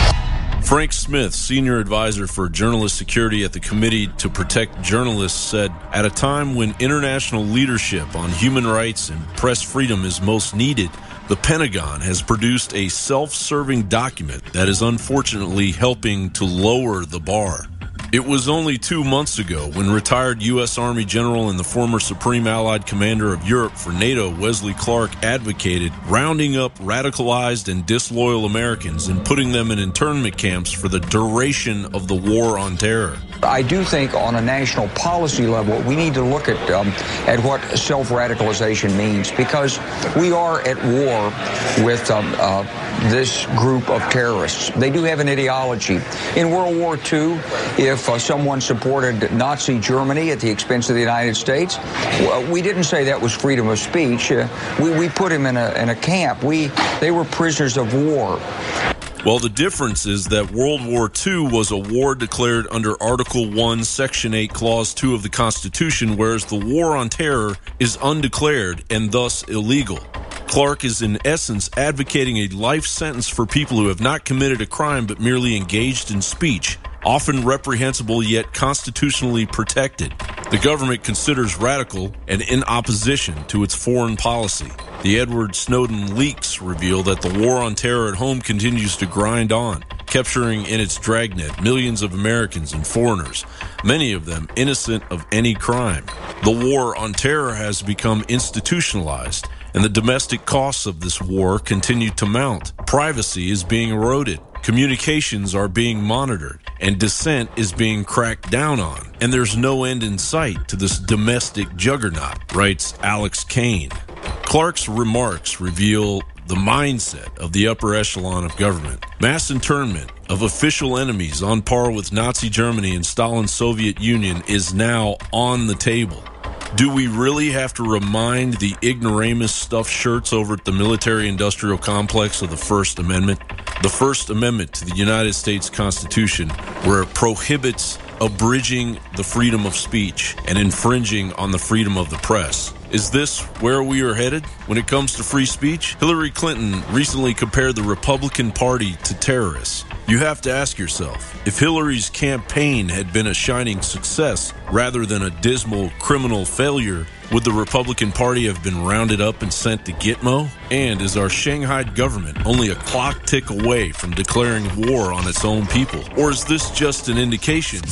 Frank Smith, senior advisor for journalist security at the Committee to Protect Journalists, said, at a time when international leadership on human rights and press freedom is most needed, the Pentagon has produced a self-serving document that is unfortunately helping to lower the bar. It was only two months ago when retired U S Army General and the former Supreme Allied Commander of Europe for NATO, Wesley Clark, advocated rounding up radicalized and disloyal Americans and putting them in internment camps for the duration of the war on terror. I do think on a national policy level, we need to look at um, at what self-radicalization means, because we are at war with um, uh, this group of terrorists. They do have an ideology. In World War Two, if uh, someone supported Nazi Germany at the expense of the United States, well, we didn't say that was freedom of speech. Uh, we, we put him in a, in a camp. We, they were prisoners of war. Well, the difference is that World War Two was a war declared under Article one, Section eight, Clause two of the Constitution, whereas the war on terror is undeclared and thus illegal. Clark is in essence advocating a life sentence for people who have not committed a crime but merely engaged in speech, often reprehensible yet constitutionally protected. The government considers radical and in opposition to its foreign policy. The Edward Snowden leaks reveal that the war on terror at home continues to grind on, capturing in its dragnet millions of Americans and foreigners, many of them innocent of any crime. The war on terror has become institutionalized, and the domestic costs of this war continue to mount. Privacy is being eroded. Communications are being monitored, and dissent is being cracked down on. And there's no end in sight to this domestic juggernaut, writes Alex Kane. Clark's remarks reveal the mindset of the upper echelon of government. Mass internment of official enemies on par with Nazi Germany and Stalin's Soviet Union is now on the table. Do we really have to remind the ignoramus stuffed shirts over at the military-industrial complex of the First Amendment? The First Amendment to the United States Constitution, where it prohibits abridging the freedom of speech and infringing on the freedom of the press. Is this where we are headed when it comes to free speech? Hillary Clinton recently compared the Republican Party to terrorists. You have to ask yourself, if Hillary's campaign had been a shining success rather than a dismal criminal failure, would the Republican Party have been rounded up and sent to Gitmo? And is our Shanghai government only a clock tick away from declaring war on its own people? Or is this just an indication?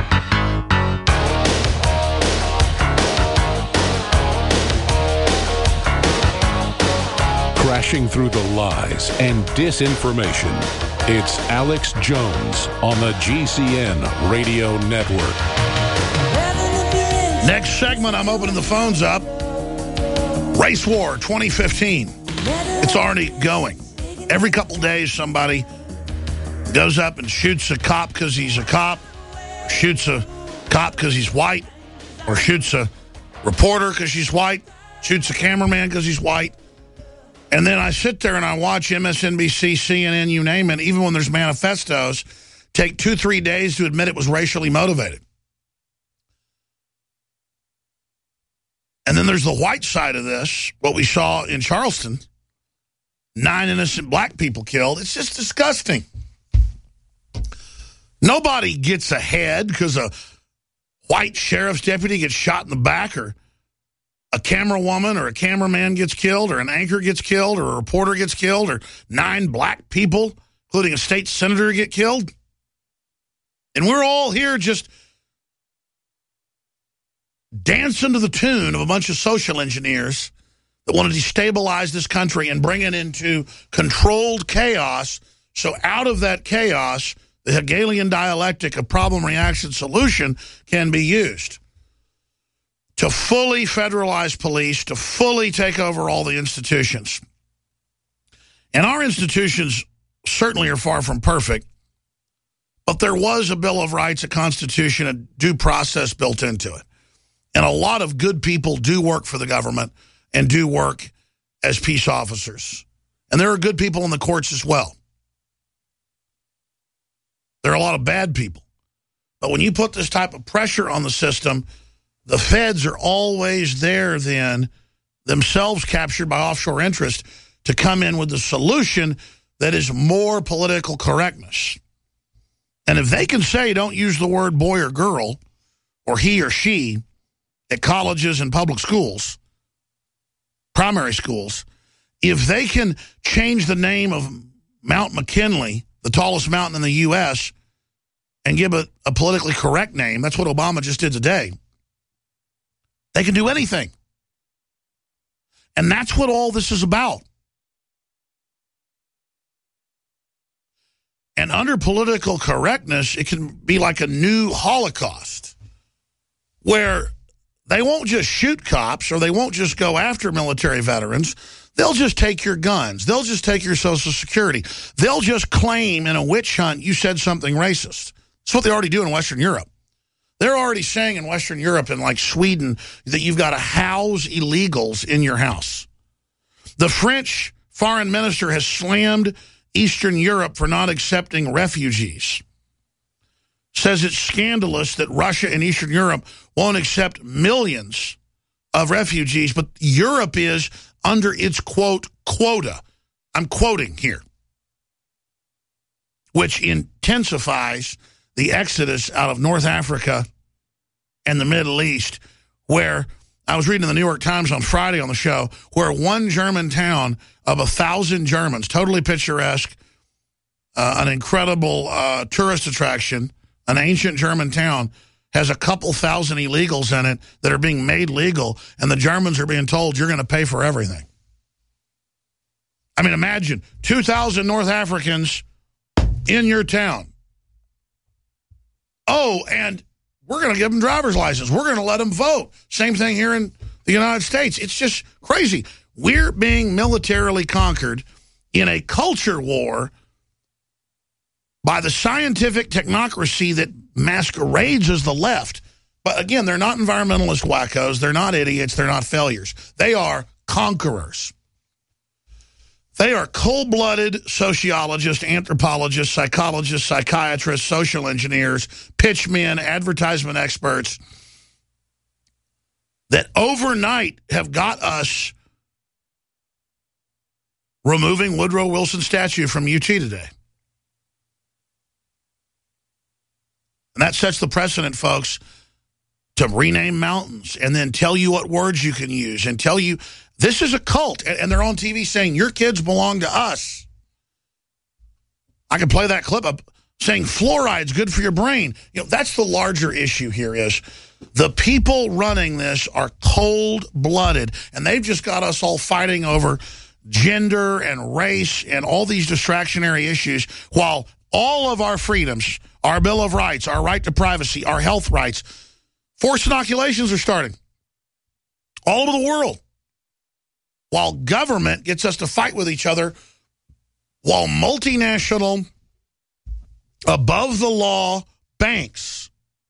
Crashing through the lies and disinformation, it's Alex Jones on the G C N Radio Network. Next segment, I'm opening the phones up. Race War twenty fifteen. It's already going. Every couple days, somebody goes up and shoots a cop because he's a cop, shoots a cop because he's white, or shoots a reporter because she's white, shoots a cameraman because he's white. And then I sit there and I watch M S N B C, C N N, you name it, even when there's manifestos, take two, three days to admit it was racially motivated. And then there's the white side of this, what we saw in Charleston, nine innocent black people killed. It's just disgusting. Nobody gets ahead because a white sheriff's deputy gets shot in the back, or a camera woman or a cameraman gets killed, or an anchor gets killed, or a reporter gets killed, or nine black people, including a state senator, get killed. And we're all here just dancing to the tune of a bunch of social engineers that want to destabilize this country and bring it into controlled chaos. So out of that chaos, the Hegelian dialectic of problem, reaction, solution can be used to fully federalize police, to fully take over all the institutions. And our institutions certainly are far from perfect, but there was a Bill of Rights, a Constitution, a due process built into it. And a lot of good people do work for the government and do work as peace officers. And there are good people in the courts as well. There are a lot of bad people. But when you put this type of pressure on the system, the feds are always there then, themselves captured by offshore interest, to come in with the solution that is more political correctness. And if they can say don't use the word boy or girl, or he or she, at colleges and public schools, primary schools, if they can change the name of Mount McKinley, the tallest mountain in the U S, and give it a politically correct name, that's what Obama just did today, they can do anything. And that's what all this is about. And under political correctness, it can be like a new Holocaust, where they won't just shoot cops, or they won't just go after military veterans. They'll just take your guns. They'll just take your Social Security. They'll just claim in a witch hunt you said something racist. That's what they already do in Western Europe. They're already saying in Western Europe, and like Sweden, that you've got to house illegals in your house. The French foreign minister has slammed Eastern Europe for not accepting refugees. Says it's scandalous that Russia and Eastern Europe won't accept millions of refugees, but Europe is under its, quote, quota. I'm quoting here. Which intensifies the exodus out of North Africa and the Middle East, where I was reading in the New York Times on Friday on the show, where one German town of a thousand Germans, totally picturesque, uh, an incredible uh, tourist attraction, an ancient German town, has a couple thousand illegals in it that are being made legal, and the Germans are being told, you're going to pay for everything. I mean, imagine two thousand North Africans in your town. Oh, and we're going to give them driver's license. We're going to let them vote. Same thing here in the United States. It's just crazy. We're being militarily conquered in a culture war by the scientific technocracy that masquerades as the left. But again, they're not environmentalist wackos. They're not idiots. They're not failures. They are conquerors. They are cold-blooded sociologists, anthropologists, psychologists, psychiatrists, social engineers, pitchmen, advertisement experts that overnight have got us removing Woodrow Wilson's statue from U T today. And that sets the precedent, folks, to rename mountains and then tell you what words you can use and tell you this is a cult. And they're on T V saying your kids belong to us. I can play that clip up saying fluoride's good for your brain. You know, that's the larger issue here is the people running this are cold-blooded, and they've just got us all fighting over gender and race and all these distractionary issues, while all of our freedoms, our Bill of Rights, our right to privacy, our health rights, forced inoculations are starting all over the world, while government gets us to fight with each other while multinational, above-the-law banks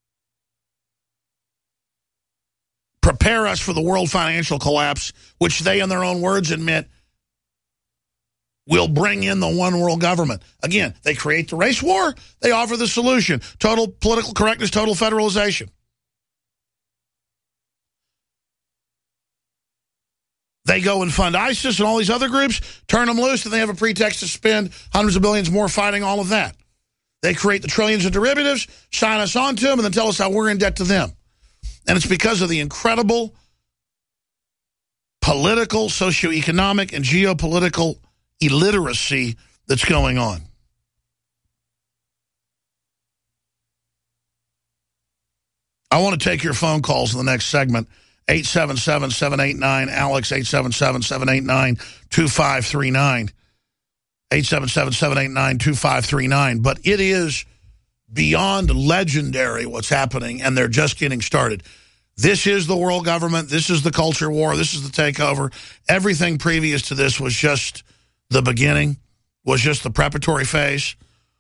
prepare us for the world financial collapse, which they, in their own words, admit will bring in the one world government. Again, they create the race war. They offer the solution. Total political correctness, total federalization. They go and fund ISIS and all these other groups, turn them loose, and they have a pretext to spend hundreds of billions more fighting all of that. They create the trillions of derivatives, sign us onto them, and then tell us how we're in debt to them. And it's because of the incredible political, socioeconomic, and geopolitical illiteracy that's going on. I want to take your phone calls in the next segment. eight seven seven, seven eight nine, Alex, eight seven seven, seven eight nine, two five three nine. eight seven seven, seven eight nine, two five three nine. But it is beyond legendary what's happening, and they're just getting started. This is the world government. This is the culture war. This is the takeover. Everything previous to this was just the beginning, was just the preparatory phase.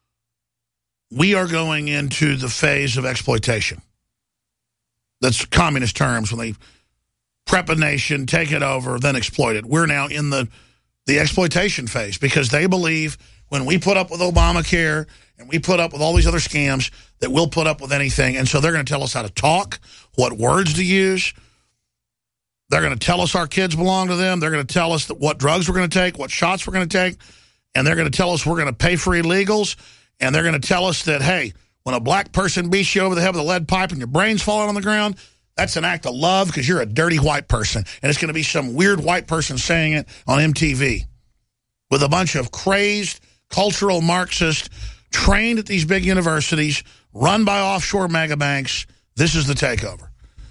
We are going into the phase of exploitation. That's communist terms, when they prep a nation, take it over, then exploit it. We're now in the, the exploitation phase because they believe when we put up with Obamacare and we put up with all these other scams that we'll put up with anything. And so they're going to tell us how to talk, what words to use. They're going to tell us our kids belong to them. They're going to tell us that what drugs we're going to take, what shots we're going to take. And they're going to tell us we're going to pay for illegals. And they're going to tell us that, hey, when a black person beats you over the head with a lead pipe and your brain's falling on the ground, that's an act of love because you're a dirty white person. And it's going to be some weird white person saying it on M T V with a bunch of crazed cultural Marxists trained at these big universities, run by offshore mega banks. This is the takeover.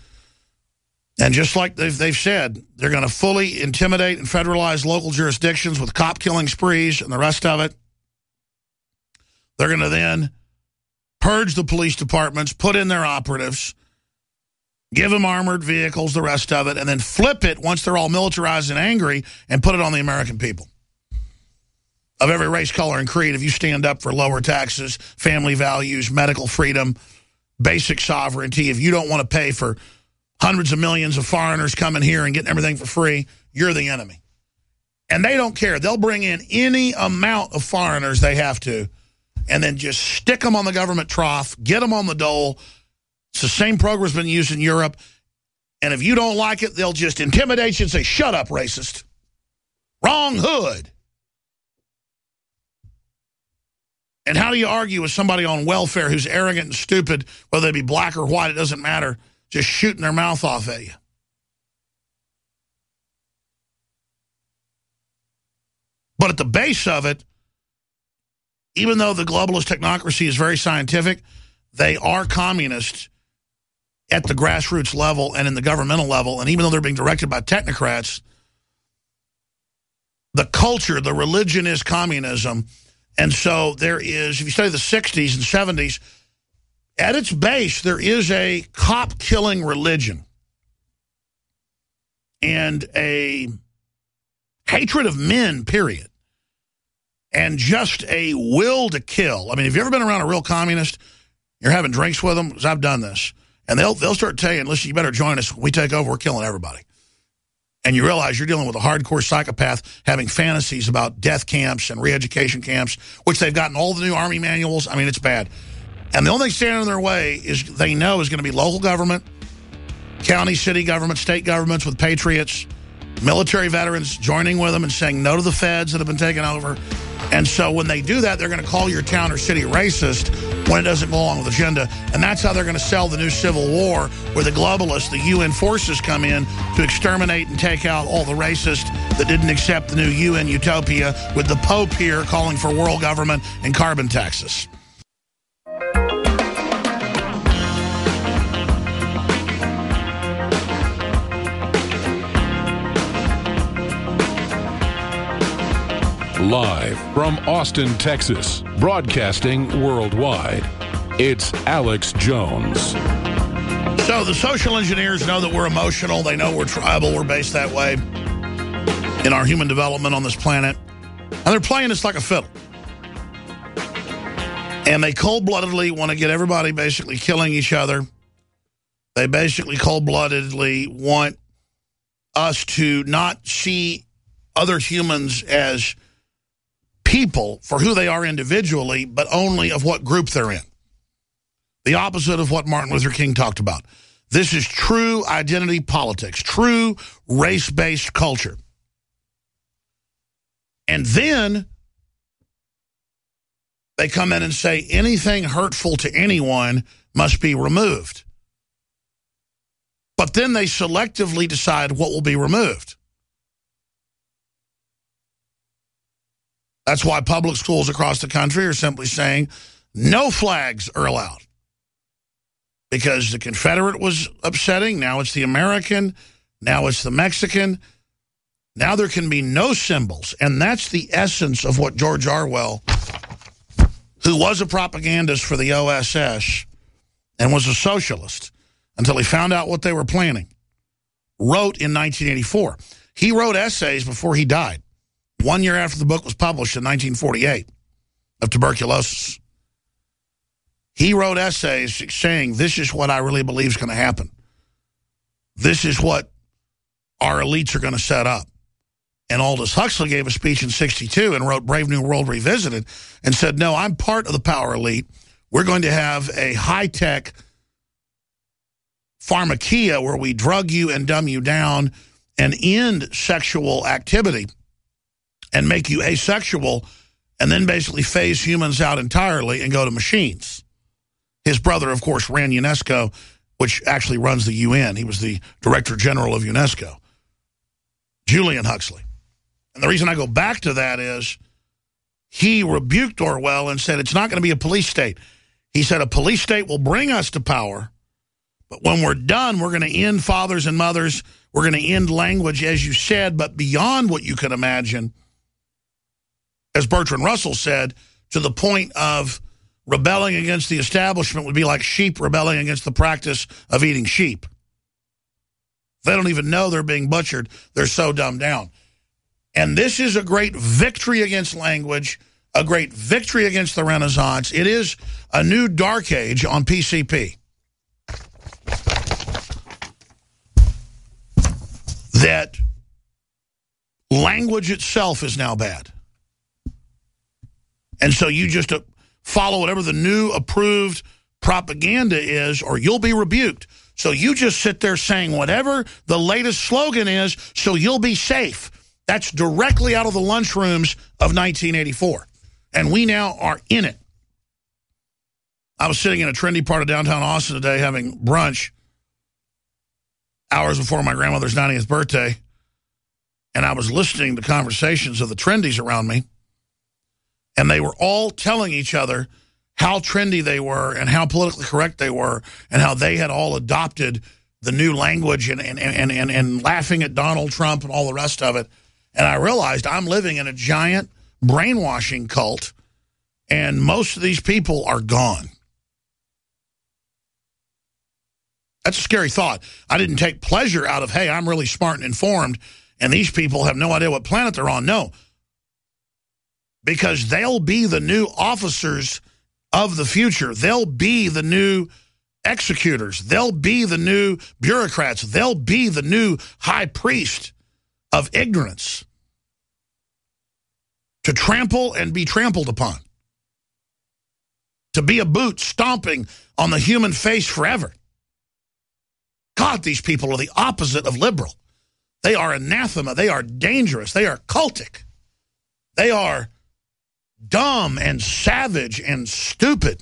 And just like they've, they've said, they're going to fully intimidate and federalize local jurisdictions with cop killing sprees and the rest of it. They're going to then purge the police departments, put in their operatives, give them armored vehicles, the rest of it, and then flip it once they're all militarized and angry and put it on the American people. Of every race, color, and creed, if you stand up for lower taxes, family values, medical freedom, basic sovereignty, if you don't want to pay for hundreds of millions of foreigners coming here and getting everything for free, you're the enemy. And they don't care. They'll bring in any amount of foreigners they have to and then just stick them on the government trough, get them on the dole. It's the same program's been used in Europe. And if you don't like it, they'll just intimidate you and say, shut up, racist. Wrong hood. And how do you argue with somebody on welfare who's arrogant and stupid, whether they be black or white, it doesn't matter, just shooting their mouth off at you? But at the base of it, even though the globalist technocracy is very scientific, they are communists at the grassroots level and in the governmental level. And even though they're being directed by technocrats, the culture, the religion is communism. And so there is, if you study the sixties and seventies, at its base, there is a cop-killing religion and a hatred of men, period, and just a will to kill. I mean, have you ever been around a real communist? You're having drinks with them, because I've done this. And they'll, they'll start telling you, listen, you better join us. When we take over, we're killing everybody. And you realize you're dealing with a hardcore psychopath having fantasies about death camps and re-education camps, which they've gotten all the new Army manuals. I mean, it's bad. And the only thing standing in their way is they know is going to be local government, county, city government, state governments with patriots, military veterans joining with them and saying no to the feds that have been taken over. And so when they do that, they're going to call your town or city racist when it doesn't go along with the agenda. And that's how they're going to sell the new civil war, where the globalists, the U N forces come in to exterminate and take out all the racists that didn't accept the new U N utopia, with the Pope here calling for world government and carbon taxes. Live from Austin, Texas, broadcasting worldwide, it's Alex Jones. So the social engineers know that we're emotional. They know we're tribal. We're based that way in our human development on this planet. And they're playing this like a fiddle. And they cold-bloodedly want to get everybody basically killing each other. They basically cold-bloodedly want us to not see other humans as people for who they are individually, but only of what group they're in. The opposite of what Martin Luther King talked about. This is true identity politics, true race-based culture. And then they come in and say anything hurtful to anyone must be removed. But then they selectively decide what will be removed. That's why public schools across the country are simply saying no flags are allowed. Because the Confederate was upsetting, now it's the American, now it's the Mexican. Now there can be no symbols. And that's the essence of what George Orwell, who was a propagandist for the O S S and was a socialist until he found out what they were planning, wrote in nineteen eighty-four. He wrote essays before he died, one year after the book was published in nineteen forty-eight, of tuberculosis. He wrote essays saying, this is what I really believe is going to happen. This is what our elites are going to set up. And Aldous Huxley gave a speech in sixty-two and wrote Brave New World Revisited and said, no, I'm part of the power elite. We're going to have a high-tech pharmakia where we drug you and dumb you down and end sexual activity and make you asexual and then basically phase humans out entirely and go to machines. His brother, of course, ran UNESCO, which actually runs the U N. He was the Director General of UNESCO, Julian Huxley. And the reason I go back to that is he rebuked Orwell and said it's not going to be a police state. He said a police state will bring us to power, but when we're done, we're going to end fathers and mothers. We're going to end language, as you said, but beyond what you can imagine, as Bertrand Russell said, to the point of rebelling against the establishment would be like sheep rebelling against the practice of eating sheep. They don't even know they're being butchered. They're so dumbed down. And this is a great victory against language, a great victory against the Renaissance. It is a new dark age on P C P. That language itself is now bad. And so you just... Uh, follow whatever the new approved propaganda is, or you'll be rebuked. So you just sit there saying whatever the latest slogan is, so you'll be safe. That's directly out of the lunchrooms of nineteen eighty-four. And we now are in it. I was sitting in a trendy part of downtown Austin today having brunch hours before my grandmother's ninetieth birthday, and I was listening to conversations of the trendies around me. And they were all telling each other how trendy they were and how politically correct they were and how they had all adopted the new language and, and, and, and, and laughing at Donald Trump and all the rest of it. And I realized I'm living in a giant brainwashing cult, and most of these people are gone. That's a scary thought. I didn't take pleasure out of, hey, I'm really smart and informed, and these people have no idea what planet they're on. No. Because they'll be the new officers of the future. They'll be the new executors. They'll be the new bureaucrats. They'll be the new high priest of ignorance to trample and be trampled upon. To be a boot stomping on the human face forever. God, these people are the opposite of liberal. They are anathema. They are dangerous. They are cultic. They are dumb and savage and stupid.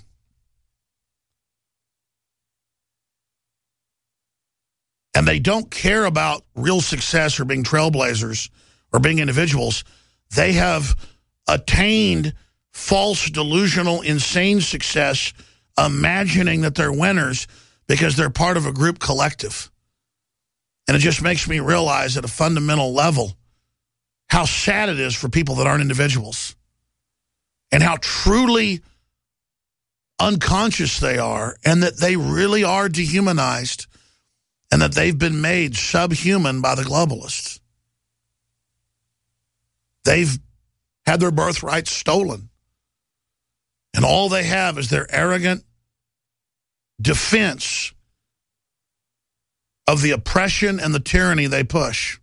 And they don't care about real success or being trailblazers or being individuals. They have attained false, delusional, insane success, imagining that they're winners because they're part of a group collective. And it just makes me realize at a fundamental level how sad it is for people that aren't individuals. And how truly unconscious they are, and that they really are dehumanized, and that they've been made subhuman by the globalists. They've had their birthright stolen. And all they have is their arrogant defense of the oppression and the tyranny they push.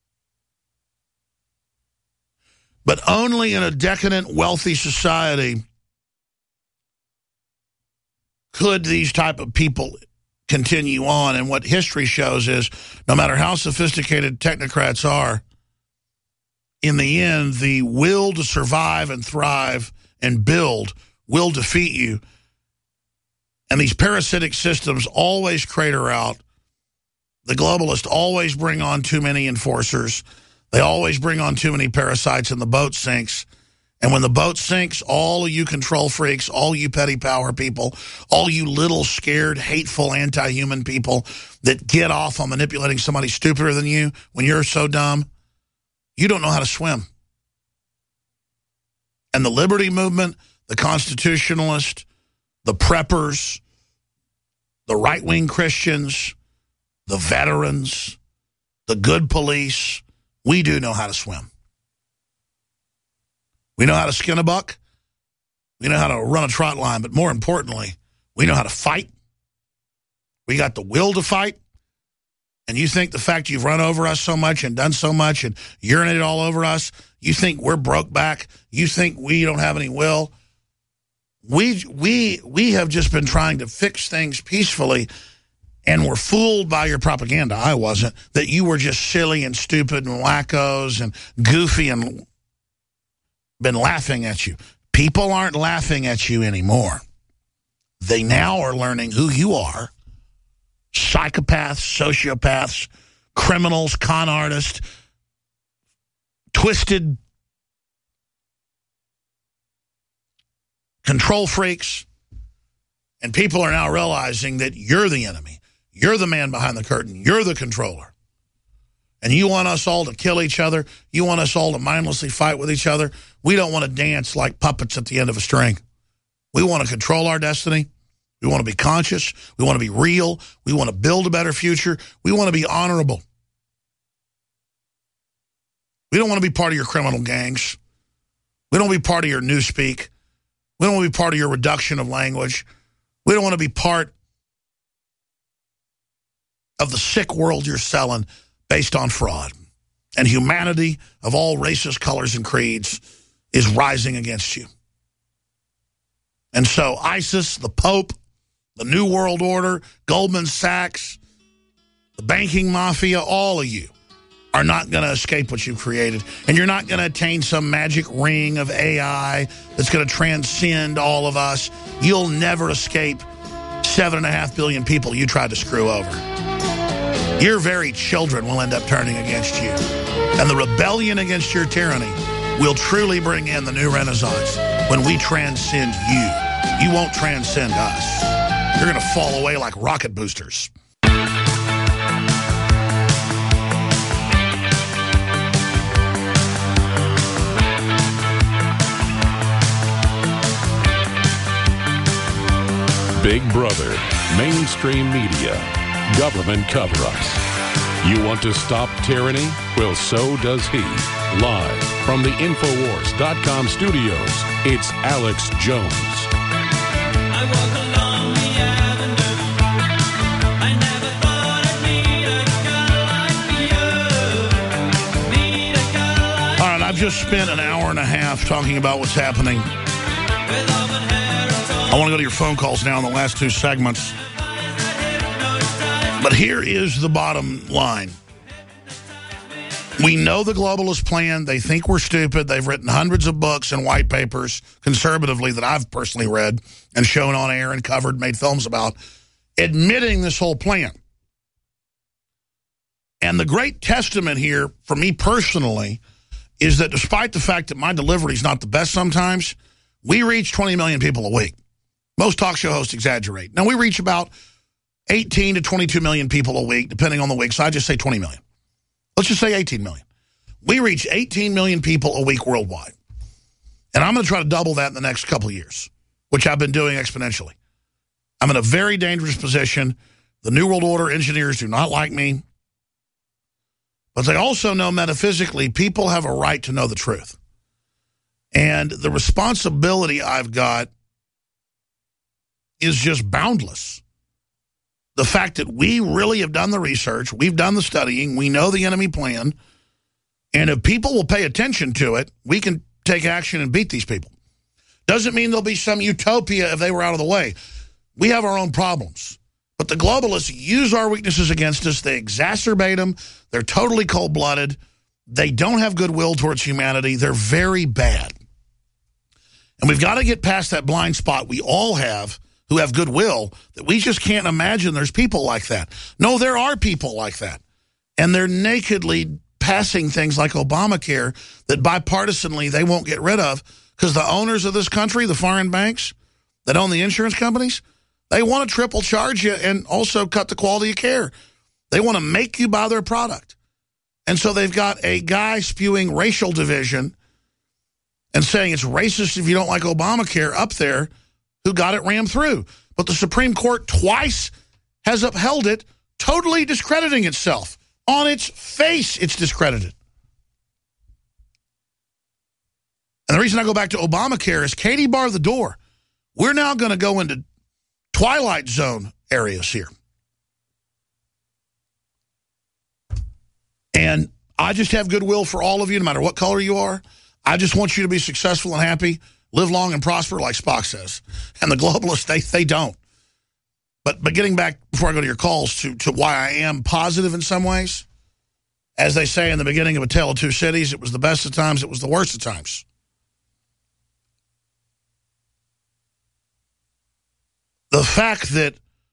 But only in a decadent, wealthy society could these type of people continue on. And what history shows is no matter how sophisticated technocrats are, in the end, the will to survive and thrive and build will defeat you. And these parasitic systems always crater out. The globalists always bring on too many enforcers. They always bring on too many parasites and the boat sinks. And when the boat sinks, all of you control freaks, all you petty power people, all you little scared, hateful, anti-human people that get off on manipulating somebody stupider than you when you're so dumb, you don't know how to swim. And the liberty movement, the constitutionalists, the preppers, the right-wing Christians, the veterans, the good police, we do know how to swim. We know how to skin a buck. We know how to run a trot line. But more importantly, we know how to fight. We got the will to fight. And you think the fact you've run over us so much and done so much and urinated all over us, you think we're broke back? You think we don't have any will? We, we, we have just been trying to fix things peacefully, and we're fooled by your propaganda. I wasn't. That you were just silly and stupid and wackos and goofy and been laughing at you. People aren't laughing at you anymore. They now are learning who you are. Psychopaths, sociopaths, criminals, con artists, twisted control freaks. And people are now realizing that you're the enemy. You're the man behind the curtain. You're the controller. And you want us all to kill each other. You want us all to mindlessly fight with each other. We don't want to dance like puppets at the end of a string. We want to control our destiny. We want to be conscious. We want to be real. We want to build a better future. We want to be honorable. We don't want to be part of your criminal gangs. We don't want to be part of your newspeak. We don't want to be part of your reduction of language. We don't want to be part of the sick world you're selling based on fraud. And humanity of all races, colors, and creeds is rising against you. And so ISIS, the Pope, the New World Order, Goldman Sachs, the banking mafia, all of you are not going to escape what you've created. And you're not going to attain some magic ring of A I that's going to transcend all of us. You'll never escape seven and a half billion people you tried to screw over. Your very children will end up turning against you. And the rebellion against your tyranny will truly bring in the new Renaissance when we transcend you. You won't transcend us. You're going to fall away like rocket boosters. Big Brother, mainstream media, government cover-ups. You want to stop tyranny? Well, so does he. Live from the Infowars dot com studios, it's Alex Jones. I walk along the avenue. I never thought I'd meet a girl like you. Meet a girl like All right, I've just spent an hour and a half talking about what's happening. I want to go to your phone calls now in the last two segments. But here is the bottom line. We know the globalist plan. They think we're stupid. They've written hundreds of books and white papers, conservatively, that I've personally read and shown on air and covered, made films about, admitting this whole plan. And the great testament here, for me personally, is that despite the fact that my delivery is not the best sometimes, we reach twenty million people a week. Most talk show hosts exaggerate. Now, we reach about eighteen to twenty-two million people a week, depending on the week. So I just say twenty million. Let's just say eighteen million. We reach eighteen million people a week worldwide. And I'm going to try to double that in the next couple of years, which I've been doing exponentially. I'm in a very dangerous position. The New World Order engineers do not like me. But they also know metaphysically people have a right to know the truth. And the responsibility I've got is just boundless. The fact that we really have done the research, we've done the studying, we know the enemy plan, and if people will pay attention to it, we can take action and beat these people. Doesn't mean there'll be some utopia if they were out of the way. We have our own problems. But the globalists use our weaknesses against us. They exacerbate them. They're totally cold-blooded. They don't have goodwill towards humanity. They're very bad. And we've got to get past that blind spot we all have who have goodwill, that we just can't imagine there's people like that. No, there are people like that. And they're nakedly passing things like Obamacare that bipartisanly they won't get rid of because the owners of this country, the foreign banks that own the insurance companies, they want to triple charge you and also cut the quality of care. They want to make you buy their product. And so they've got a guy spewing racial division and saying it's racist if you don't like Obamacare up there who got it rammed through. But the Supreme Court twice has upheld it, totally discrediting itself. On its face, it's discredited. And the reason I go back to Obamacare is Katie barred the door. We're now going to go into Twilight Zone areas here. And I just have goodwill for all of you, no matter what color you are. I just want you to be successful and happy, live long and prosper, like Spock says. And the globalists, they, they don't. But but getting back, before I go to your calls, to, to why I am positive in some ways, as they say in the beginning of A Tale of Two Cities, it was the best of times, it was the worst of times. The fact that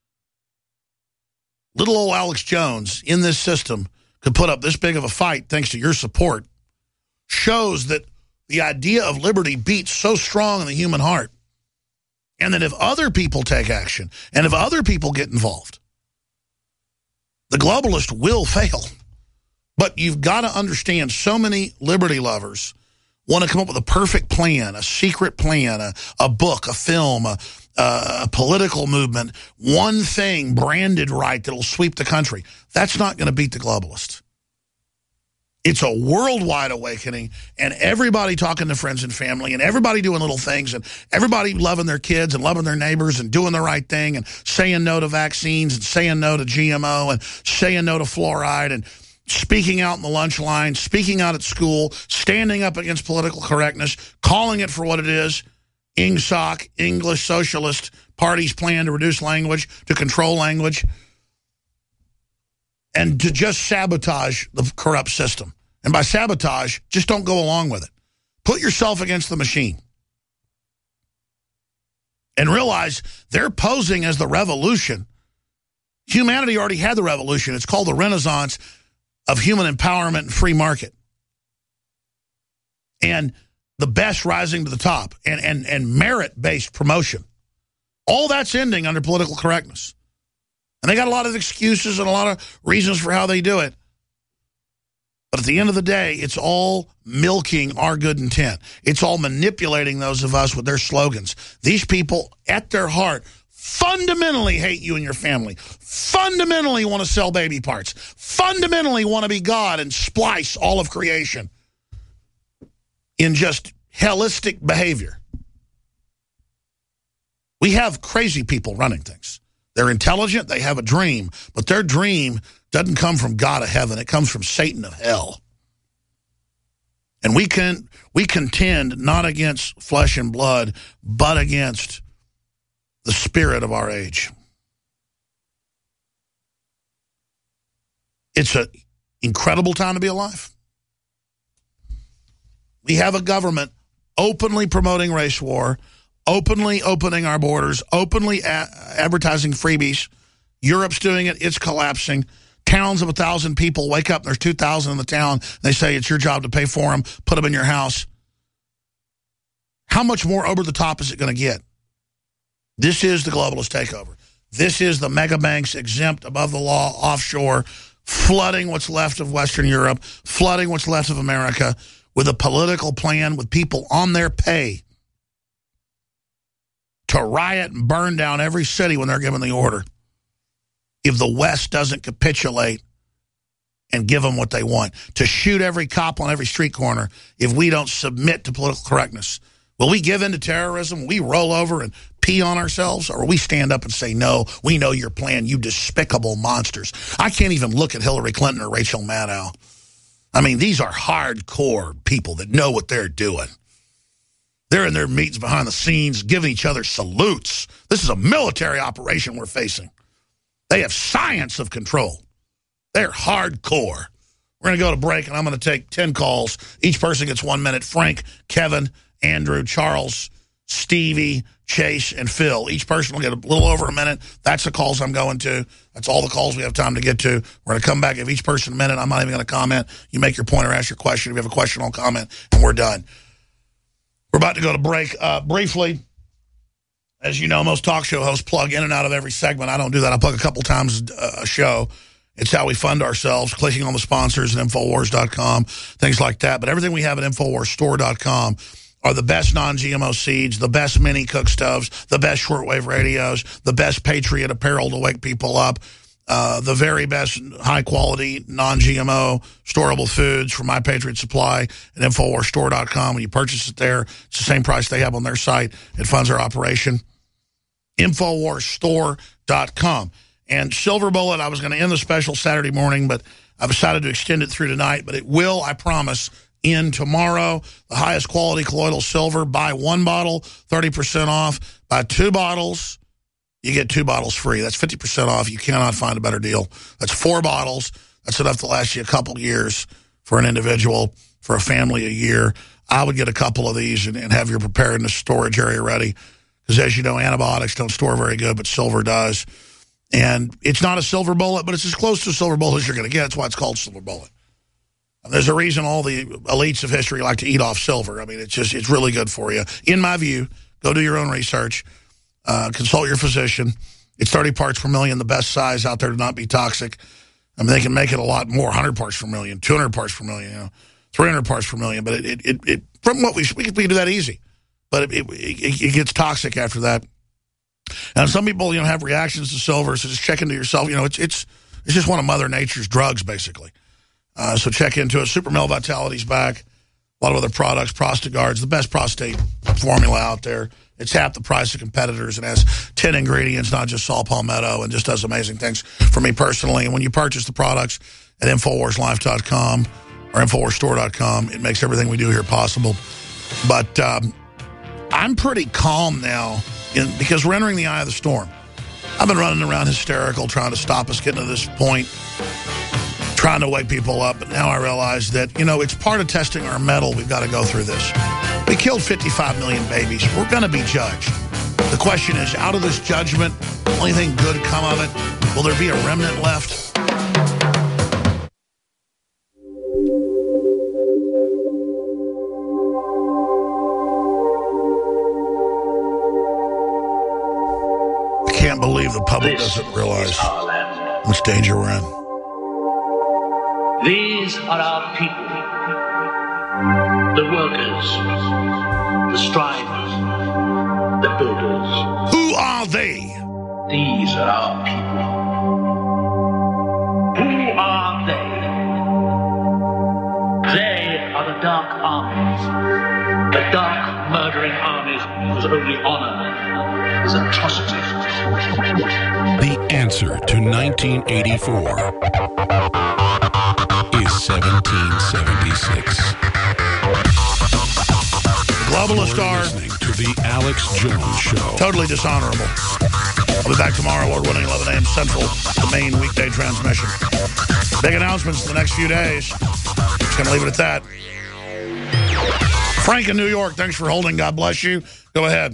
little old Alex Jones in this system could put up this big of a fight thanks to your support shows that the idea of liberty beats so strong in the human heart. And that if other people take action and if other people get involved, the globalist will fail. But you've got to understand, so many liberty lovers want to come up with a perfect plan, a secret plan, a, a book, a film, a, a political movement, one thing branded right that'll sweep the country. That's not going to beat the globalists. It's a worldwide awakening, and everybody talking to friends and family, and everybody doing little things, and everybody loving their kids and loving their neighbors and doing the right thing and saying no to vaccines and saying no to G M O and saying no to fluoride and speaking out in the lunch line, speaking out at school, standing up against political correctness, calling it for what it is, I N G S O C, English Socialist Party's plan to reduce language, to control language, and to just sabotage the corrupt system. And by sabotage, just don't go along with it. Put yourself against the machine. And realize they're posing as the revolution. Humanity already had the revolution. It's called the Renaissance of human empowerment and free market. And the best rising to the top. And, and, and merit-based promotion. All that's ending under political correctness. And they got a lot of excuses and a lot of reasons for how they do it. But at the end of the day, it's all milking our good intent. It's all manipulating those of us with their slogans. These people, at their heart, fundamentally hate you and your family. Fundamentally want to sell baby parts. Fundamentally want to be God and splice all of creation in just hellistic behavior. We have crazy people running things. They're intelligent, they have a dream, but their dream doesn't come from God of heaven. It comes from Satan of hell. And we can we contend not against flesh and blood, but against the spirit of our age. It's an incredible time to be alive. We have a government openly promoting race war, openly opening our borders, openly a advertising freebies. Europe's doing it. It's collapsing. Towns of a thousand people wake up and there's two thousand in the town. They say it's your job to pay for them, put them in your house. How much more over the top is it going to get? This is the globalist takeover. This is the mega banks exempt above the law, offshore, flooding what's left of Western Europe, flooding what's left of America with a political plan with people on their pay to riot and burn down every city when they're given the order. If the West doesn't capitulate and give them what they want. To shoot every cop on every street corner if we don't submit to political correctness. Will we give in to terrorism? Will we roll over and pee on ourselves? Or will we stand up and say, no, we know your plan, you despicable monsters? I can't even look at Hillary Clinton or Rachel Maddow. I mean, these are hardcore people that know what they're doing. They're in their meetings behind the scenes, giving each other salutes. This is a military operation we're facing. They have science of control. They're hardcore. We're going to go to break, and I'm going to take ten calls. Each person gets one minute. Frank, Kevin, Andrew, Charles, Stevie, Chase, and Phil. Each person will get a little over a minute. That's the calls I'm going to. That's all the calls we have time to get to. We're going to come back, give each person a minute. I'm not even going to comment. You make your point or ask your question. If you have a question, I'll comment, and we're done. We're about to go to break. Uh, briefly, as you know, most talk show hosts plug in and out of every segment. I don't do that. I plug a couple times a show. It's how we fund ourselves, clicking on the sponsors at Infowars dot com, things like that. But everything we have at Infowars Store dot com are the best non G M O seeds, the best mini cook stoves, the best shortwave radios, the best Patriot apparel to wake people up, uh, the very best high-quality non G M O storable foods from My Patriot Supply at Infowars Store dot com. When you purchase it there, it's the same price they have on their site. It funds our operation. Infowars Store dot com. And Silver Bullet, I was going to end the special Saturday morning, but I've decided to extend it through tonight. But it will, I promise, end tomorrow. The highest quality colloidal silver. Buy one bottle, thirty percent off. Buy two bottles, you get two bottles free. That's fifty percent off. You cannot find a better deal. That's four bottles. That's enough to last you a couple years for an individual, for a family a year. I would get a couple of these and, and have your preparedness storage area ready. Because as you know, antibiotics don't store very good, but silver does. And it's not a silver bullet, but it's as close to a silver bullet as you're going to get. That's why it's called silver bullet. And there's a reason all the elites of history like to eat off silver. I mean, it's just, it's really good for you. In my view, go do your own research. Uh, consult your physician. It's thirty parts per million, the best size out there to not be toxic. I mean, they can make it a lot more, one hundred parts per million, two hundred parts per million, you know, three hundred parts per million. But it, it, it, it from what we, we can, we can do that easy. But it, it, it, it gets toxic after that. And some people, you know, have reactions to silver, so just check into yourself. You know, it's it's it's just one of Mother Nature's drugs, basically. Uh, so check into it. Super Male Vitality's back. A lot of other products. Prostaguard's the best prostate formula out there. It's half the price of competitors. It has ten ingredients, not just saw palmetto, and just does amazing things for me personally. And when you purchase the products at Infowars Life dot com or Infowars Store dot com, it makes everything we do here possible. But um, I'm pretty calm now. In, because we're entering the eye of the storm. I've been running around hysterical trying to stop us getting to this point, trying to wake people up, but now I realize that, you know, it's part of testing our mettle. We've got to go through this. We killed fifty-five million babies. We're going to be judged. The question is, out of this judgment, will anything good come of it? Will there be a remnant left? I can't believe the public this doesn't realize how much danger we're in. These are our people. The workers, the strivers, the builders. Who are they? These are our people. Who are they? They are the dark armies. The dark murdering armies whose only honor is atrocity. The answer to nineteen eighty-four is seventeen seventy-six. Globalist are listening to the Alex Jones Show. Totally dishonorable. I'll be back tomorrow, award-winning eleven a m Central, the main weekday transmission. Big announcements in the next few days. Just going to leave it at that. Frank in New York, thanks for holding. God bless you. Go ahead.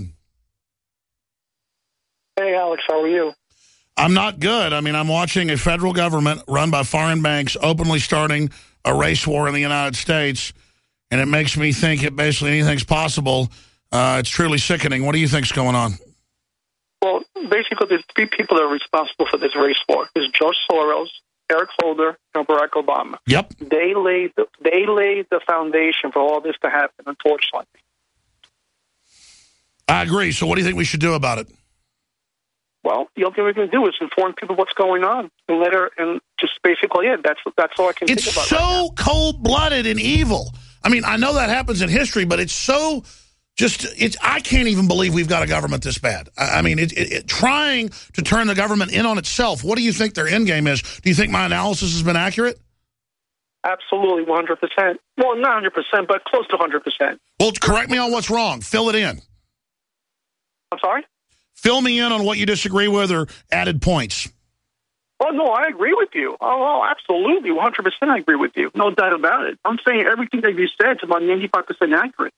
Hey, Alex, how are you? I'm not good. I mean, I'm watching a federal government run by foreign banks openly starting a race war in the United States, and it makes me think that basically anything's possible. Uh, it's truly sickening. What do you think's going on? Well, basically, there's three people that are responsible for this race war. There's George Soros, Eric Holder, and Barack Obama. Yep. They laid the, they laid the foundation for all this to happen, unfortunately. I agree. So what do you think we should do about it? well, the only thing we can do is inform people what's going on and let her, and just basically it. That's that's all I can it's think about. It's so right cold-blooded and evil. I mean, I know that happens in history, but it's so just, it's, I can't even believe we've got a government this bad. I, I mean, it, it, it, trying to turn the government in on itself, what do you think their end game is? Do you think my analysis has been accurate? Absolutely, one hundred percent. Well, not one hundred percent, but close to one hundred percent. Well, correct me on what's wrong. Fill it in. I'm sorry? Fill me in on what you disagree with or added points. Oh, no, I agree with you. Oh, oh, absolutely, one hundred percent I agree with you. No doubt about it. I'm saying everything that you said is about ninety-five percent accurate.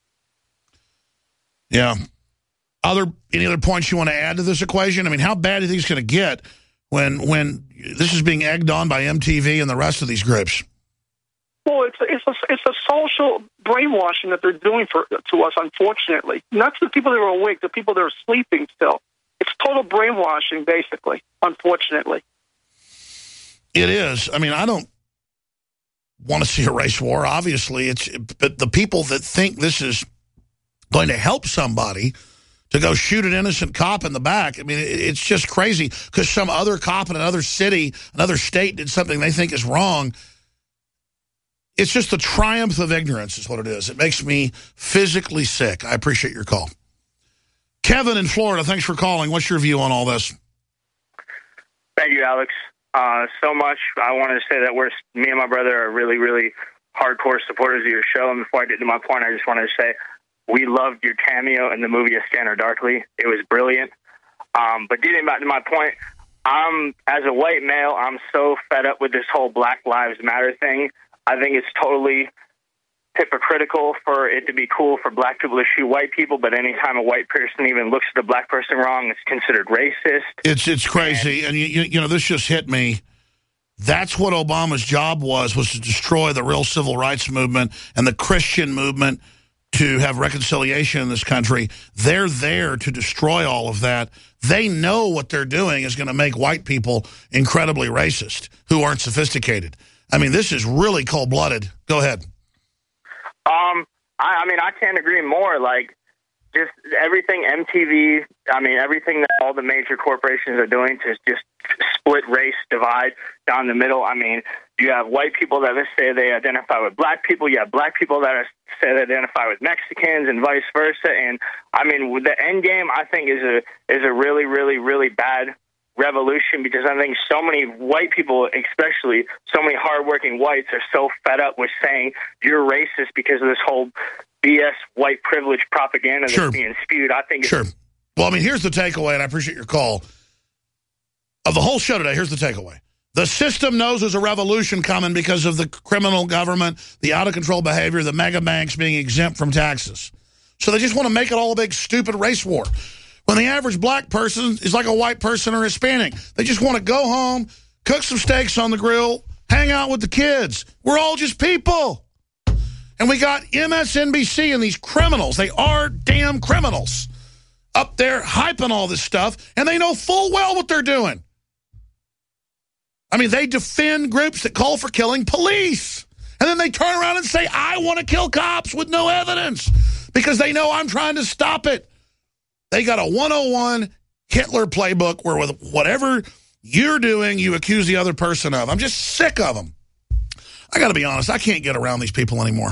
Yeah. Other Any other points you want to add to this equation? I mean, how bad do you think it's going to get when, when this is being egged on by M T V and the rest of these groups? Well, it's a, it's a, it's a social brainwashing that they're doing for to us, unfortunately. Not to the people that are awake, the people that are sleeping still. It's total brainwashing, basically, unfortunately. It is. I mean, I don't want to see a race war, obviously. It's but the people that think this is going to help somebody to go shoot an innocent cop in the back, I mean, it, it's just crazy because some other cop in another city, another state did something they think is wrong. It's just the triumph of ignorance is what it is. It makes me physically sick. I appreciate your call. Kevin in Florida, thanks for calling. What's your view on all this? Thank you, Alex. Uh, so much. I wanted to say that we're, me and my brother are really, really hardcore supporters of your show. And before I get to my point, I just wanted to say we loved your cameo in the movie A Scanner Darkly. It was brilliant. Um, but getting back to my point, I'm, as a white male, I'm so fed up with this whole Black Lives Matter thing. I think it's totally hypocritical for it to be cool for black people to shoot white people, but anytime a white person even looks at a black person wrong, it's considered racist. It's it's crazy, and, and you, you know, this just hit me. That's what Obama's job was, was to destroy the real civil rights movement and the Christian movement to have reconciliation in this country. They're there to destroy all of that. They know what they're doing is going to make white people incredibly racist who aren't sophisticated. I mean, this is really cold-blooded. Go ahead. Um, I, I mean, I can't agree more. Like, just everything M T V, I mean, everything that all the major corporations are doing to just split race, divide down the middle. I mean, you have white people that say they identify with black people. You have black people that are, say they identify with Mexicans and vice versa. And, I mean, with the end game, I think, is a is a really, really, really bad revolution, because I think so many white people, especially so many hardworking whites, are so fed up with saying you're racist because of this whole B S white privilege propaganda that's sure. being spewed. I think sure. It's well, I mean, here's the takeaway, and I appreciate your call. Of the whole show today, here's the takeaway. The system knows there's a revolution coming because of the criminal government, the out-of-control behavior, the mega banks being exempt from taxes. So they just want to make it all a big, stupid race war. When the average black person is like a white person or Hispanic, they just want to go home, cook some steaks on the grill, hang out with the kids. We're all just people. And we got M S N B C and these criminals, they are damn criminals, up there hyping all this stuff, and they know full well what they're doing. I mean, they defend groups that call for killing police. And then they turn around and say, I want to kill cops with no evidence because they know I'm trying to stop it. They got a one oh one Hitler playbook where with whatever you're doing, you accuse the other person of. I'm just sick of them. I got to be honest, I can't get around these people anymore.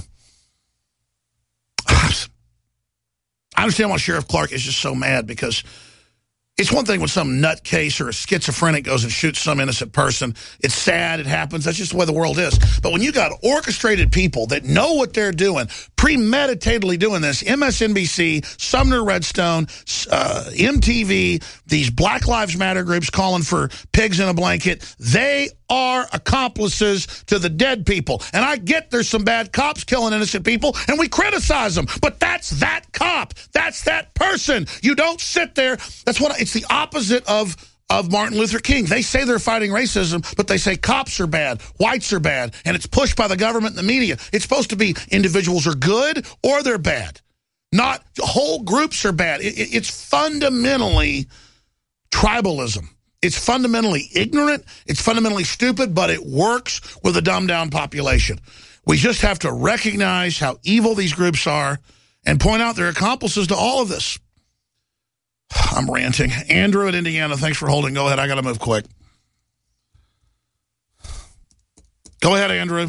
I understand why Sheriff Clark is just so mad, because it's one thing when some nutcase or a schizophrenic goes and shoots some innocent person. It's sad. It happens. That's just the way the world is. But when you got orchestrated people that know what they're doing, premeditatedly doing this, M S N B C, Sumner Redstone, uh, M T V, these Black Lives Matter groups calling for pigs in a blanket, they are accomplices to the dead people. And I get there's some bad cops killing innocent people, and we criticize them. But that's that cop. That's that person. You don't sit there. That's what it's the opposite of of Martin Luther King. They say they're fighting racism, but they say cops are bad, whites are bad, and it's pushed by the government and the media. It's supposed to be individuals are good or they're bad, not whole groups are bad. It, it, it's fundamentally tribalism. It's fundamentally ignorant. It's fundamentally stupid, but it works with a dumbed-down population. We just have to recognize how evil these groups are and point out their accomplices to all of this. I'm ranting. Andrew in Indiana, thanks for holding. Go ahead. I got to move quick. Go ahead, Andrew.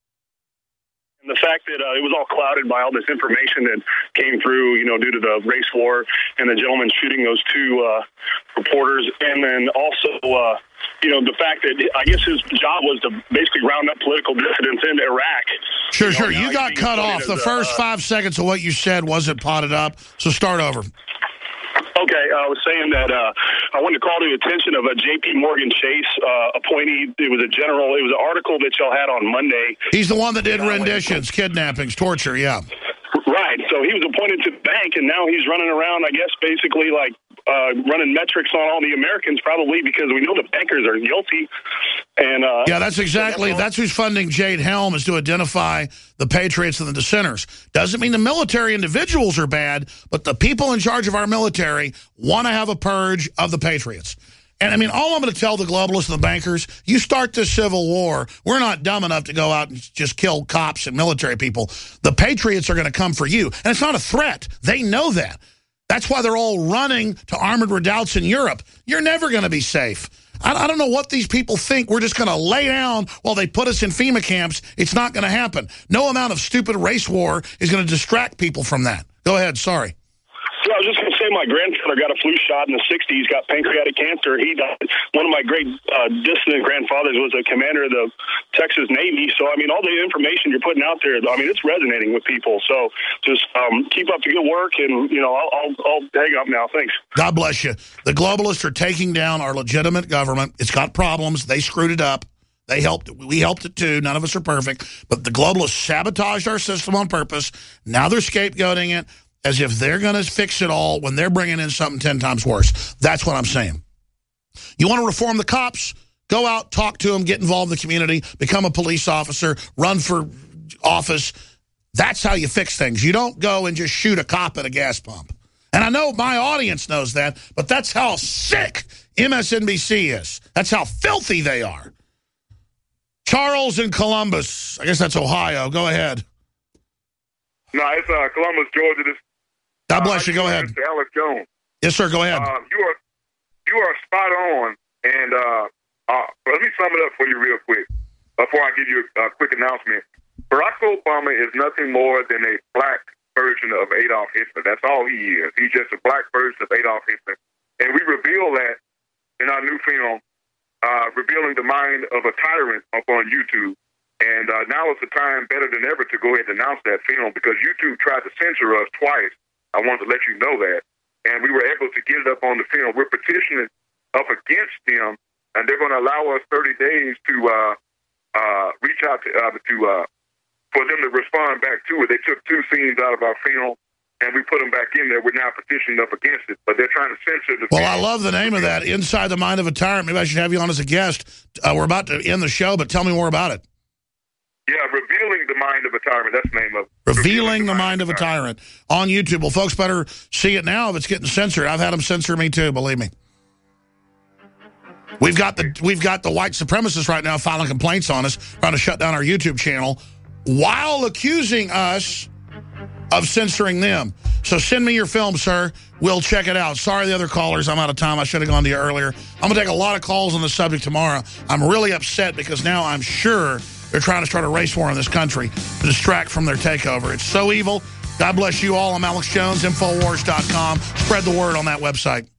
The fact that uh, it was all clouded by all this information that came through, you know, due to the race war and the gentleman shooting those two uh, reporters. And then also, uh, you know, the fact that I guess his job was to basically round up political dissidents in Iraq. Sure, you know, sure. You got cut off. The a, first uh, five seconds of what you said wasn't potted up. So start over. Okay, I was saying that uh, I wanted to call to the attention of a J P Morgan Chase uh, appointee. It was a general. It was an article that y'all had on Monday. He's the one that did renditions, kidnappings, torture, yeah. Right. So he was appointed to the bank, and now he's running around, I guess, basically like uh, running metrics on all the Americans, probably because we know the bankers are guilty. And uh, yeah, that's exactly, that's who's funding Jade Helm, is to identify the patriots and the dissenters. Doesn't mean the military individuals are bad, but the people in charge of our military want to have a purge of the patriots. And, I mean, all I'm going to tell the globalists and the bankers, you start this civil war, we're not dumb enough to go out and just kill cops and military people. The patriots are going to come for you. And it's not a threat. They know that. That's why they're all running to armored redoubts in Europe. You're never going to be safe. I, I don't know what these people think. We're just going to lay down while they put us in FEMA camps. It's not going to happen. No amount of stupid race war is going to distract people from that. Go ahead. Sorry. So I was just going to say my grandfather got a flu shot in the sixties, got pancreatic cancer. He died. One of my great uh, dissident grandfathers was a commander of the Texas Navy. So, I mean, all the information you're putting out there, I mean, it's resonating with people. So just um, keep up the good work, and, you know, I'll, I'll, I'll hang up now. Thanks. God bless you. The globalists are taking down our legitimate government. It's got problems. They screwed it up. They helped. We helped it, too. None of us are perfect. But the globalists sabotaged our system on purpose. Now they're scapegoating it as if they're going to fix it all when they're bringing in something ten times worse. That's what I'm saying. You want to reform the cops? Go out, talk to them, get involved in the community, become a police officer, run for office. That's how you fix things. You don't go and just shoot a cop at a gas pump. And I know my audience knows that, but that's how sick M S N B C is. That's how filthy they are. Charles in Columbus. I guess that's Ohio. Go ahead. No, it's uh, Columbus, Georgia. This, God bless uh, you. Go ahead. Mister Alex Jones. Yes, sir. Go ahead. Uh, you are you are spot on. And uh, uh, let me sum it up for you real quick before I give you a, a quick announcement. Barack Obama is nothing more than a black version of Adolf Hitler. That's all he is. He's just a black version of Adolf Hitler. And we reveal that in our new film, uh, Revealing the Mind of a Tyrant, up on YouTube. And uh, now is the time better than ever to go ahead and announce that film, because YouTube tried to censor us twice. I wanted to let you know that. And we were able to get it up on the film. We're petitioning up against them, and they're going to allow us thirty days to uh, uh, reach out to, uh, to uh, for them to respond back to it. They took two scenes out of our film, and we put them back in there. We're now petitioning up against it, but they're trying to censor the Well, film. I love the name of that, Inside the Mind of a Tyrant. Maybe I should have you on as a guest. Uh, we're about to end the show, but tell me more about it. Yeah, Revealing the Mind of a Tyrant. That's the name of it. Revealing, Revealing the, the Mind of a Tyrant. On YouTube. Well, folks better see it now if it's getting censored. I've had them censor me, too, believe me. We've got the we've got the white supremacists right now filing complaints on us, trying to shut down our YouTube channel, while accusing us of censoring them. So send me your film, sir. We'll check it out. Sorry, the other callers. I'm out of time. I should have gone to you earlier. I'm going to take a lot of calls on the subject tomorrow. I'm really upset because now I'm sure they're trying to start a race war in this country to distract from their takeover. It's so evil. God bless you all. I'm Alex Jones, Infowars dot com. Spread the word on that website.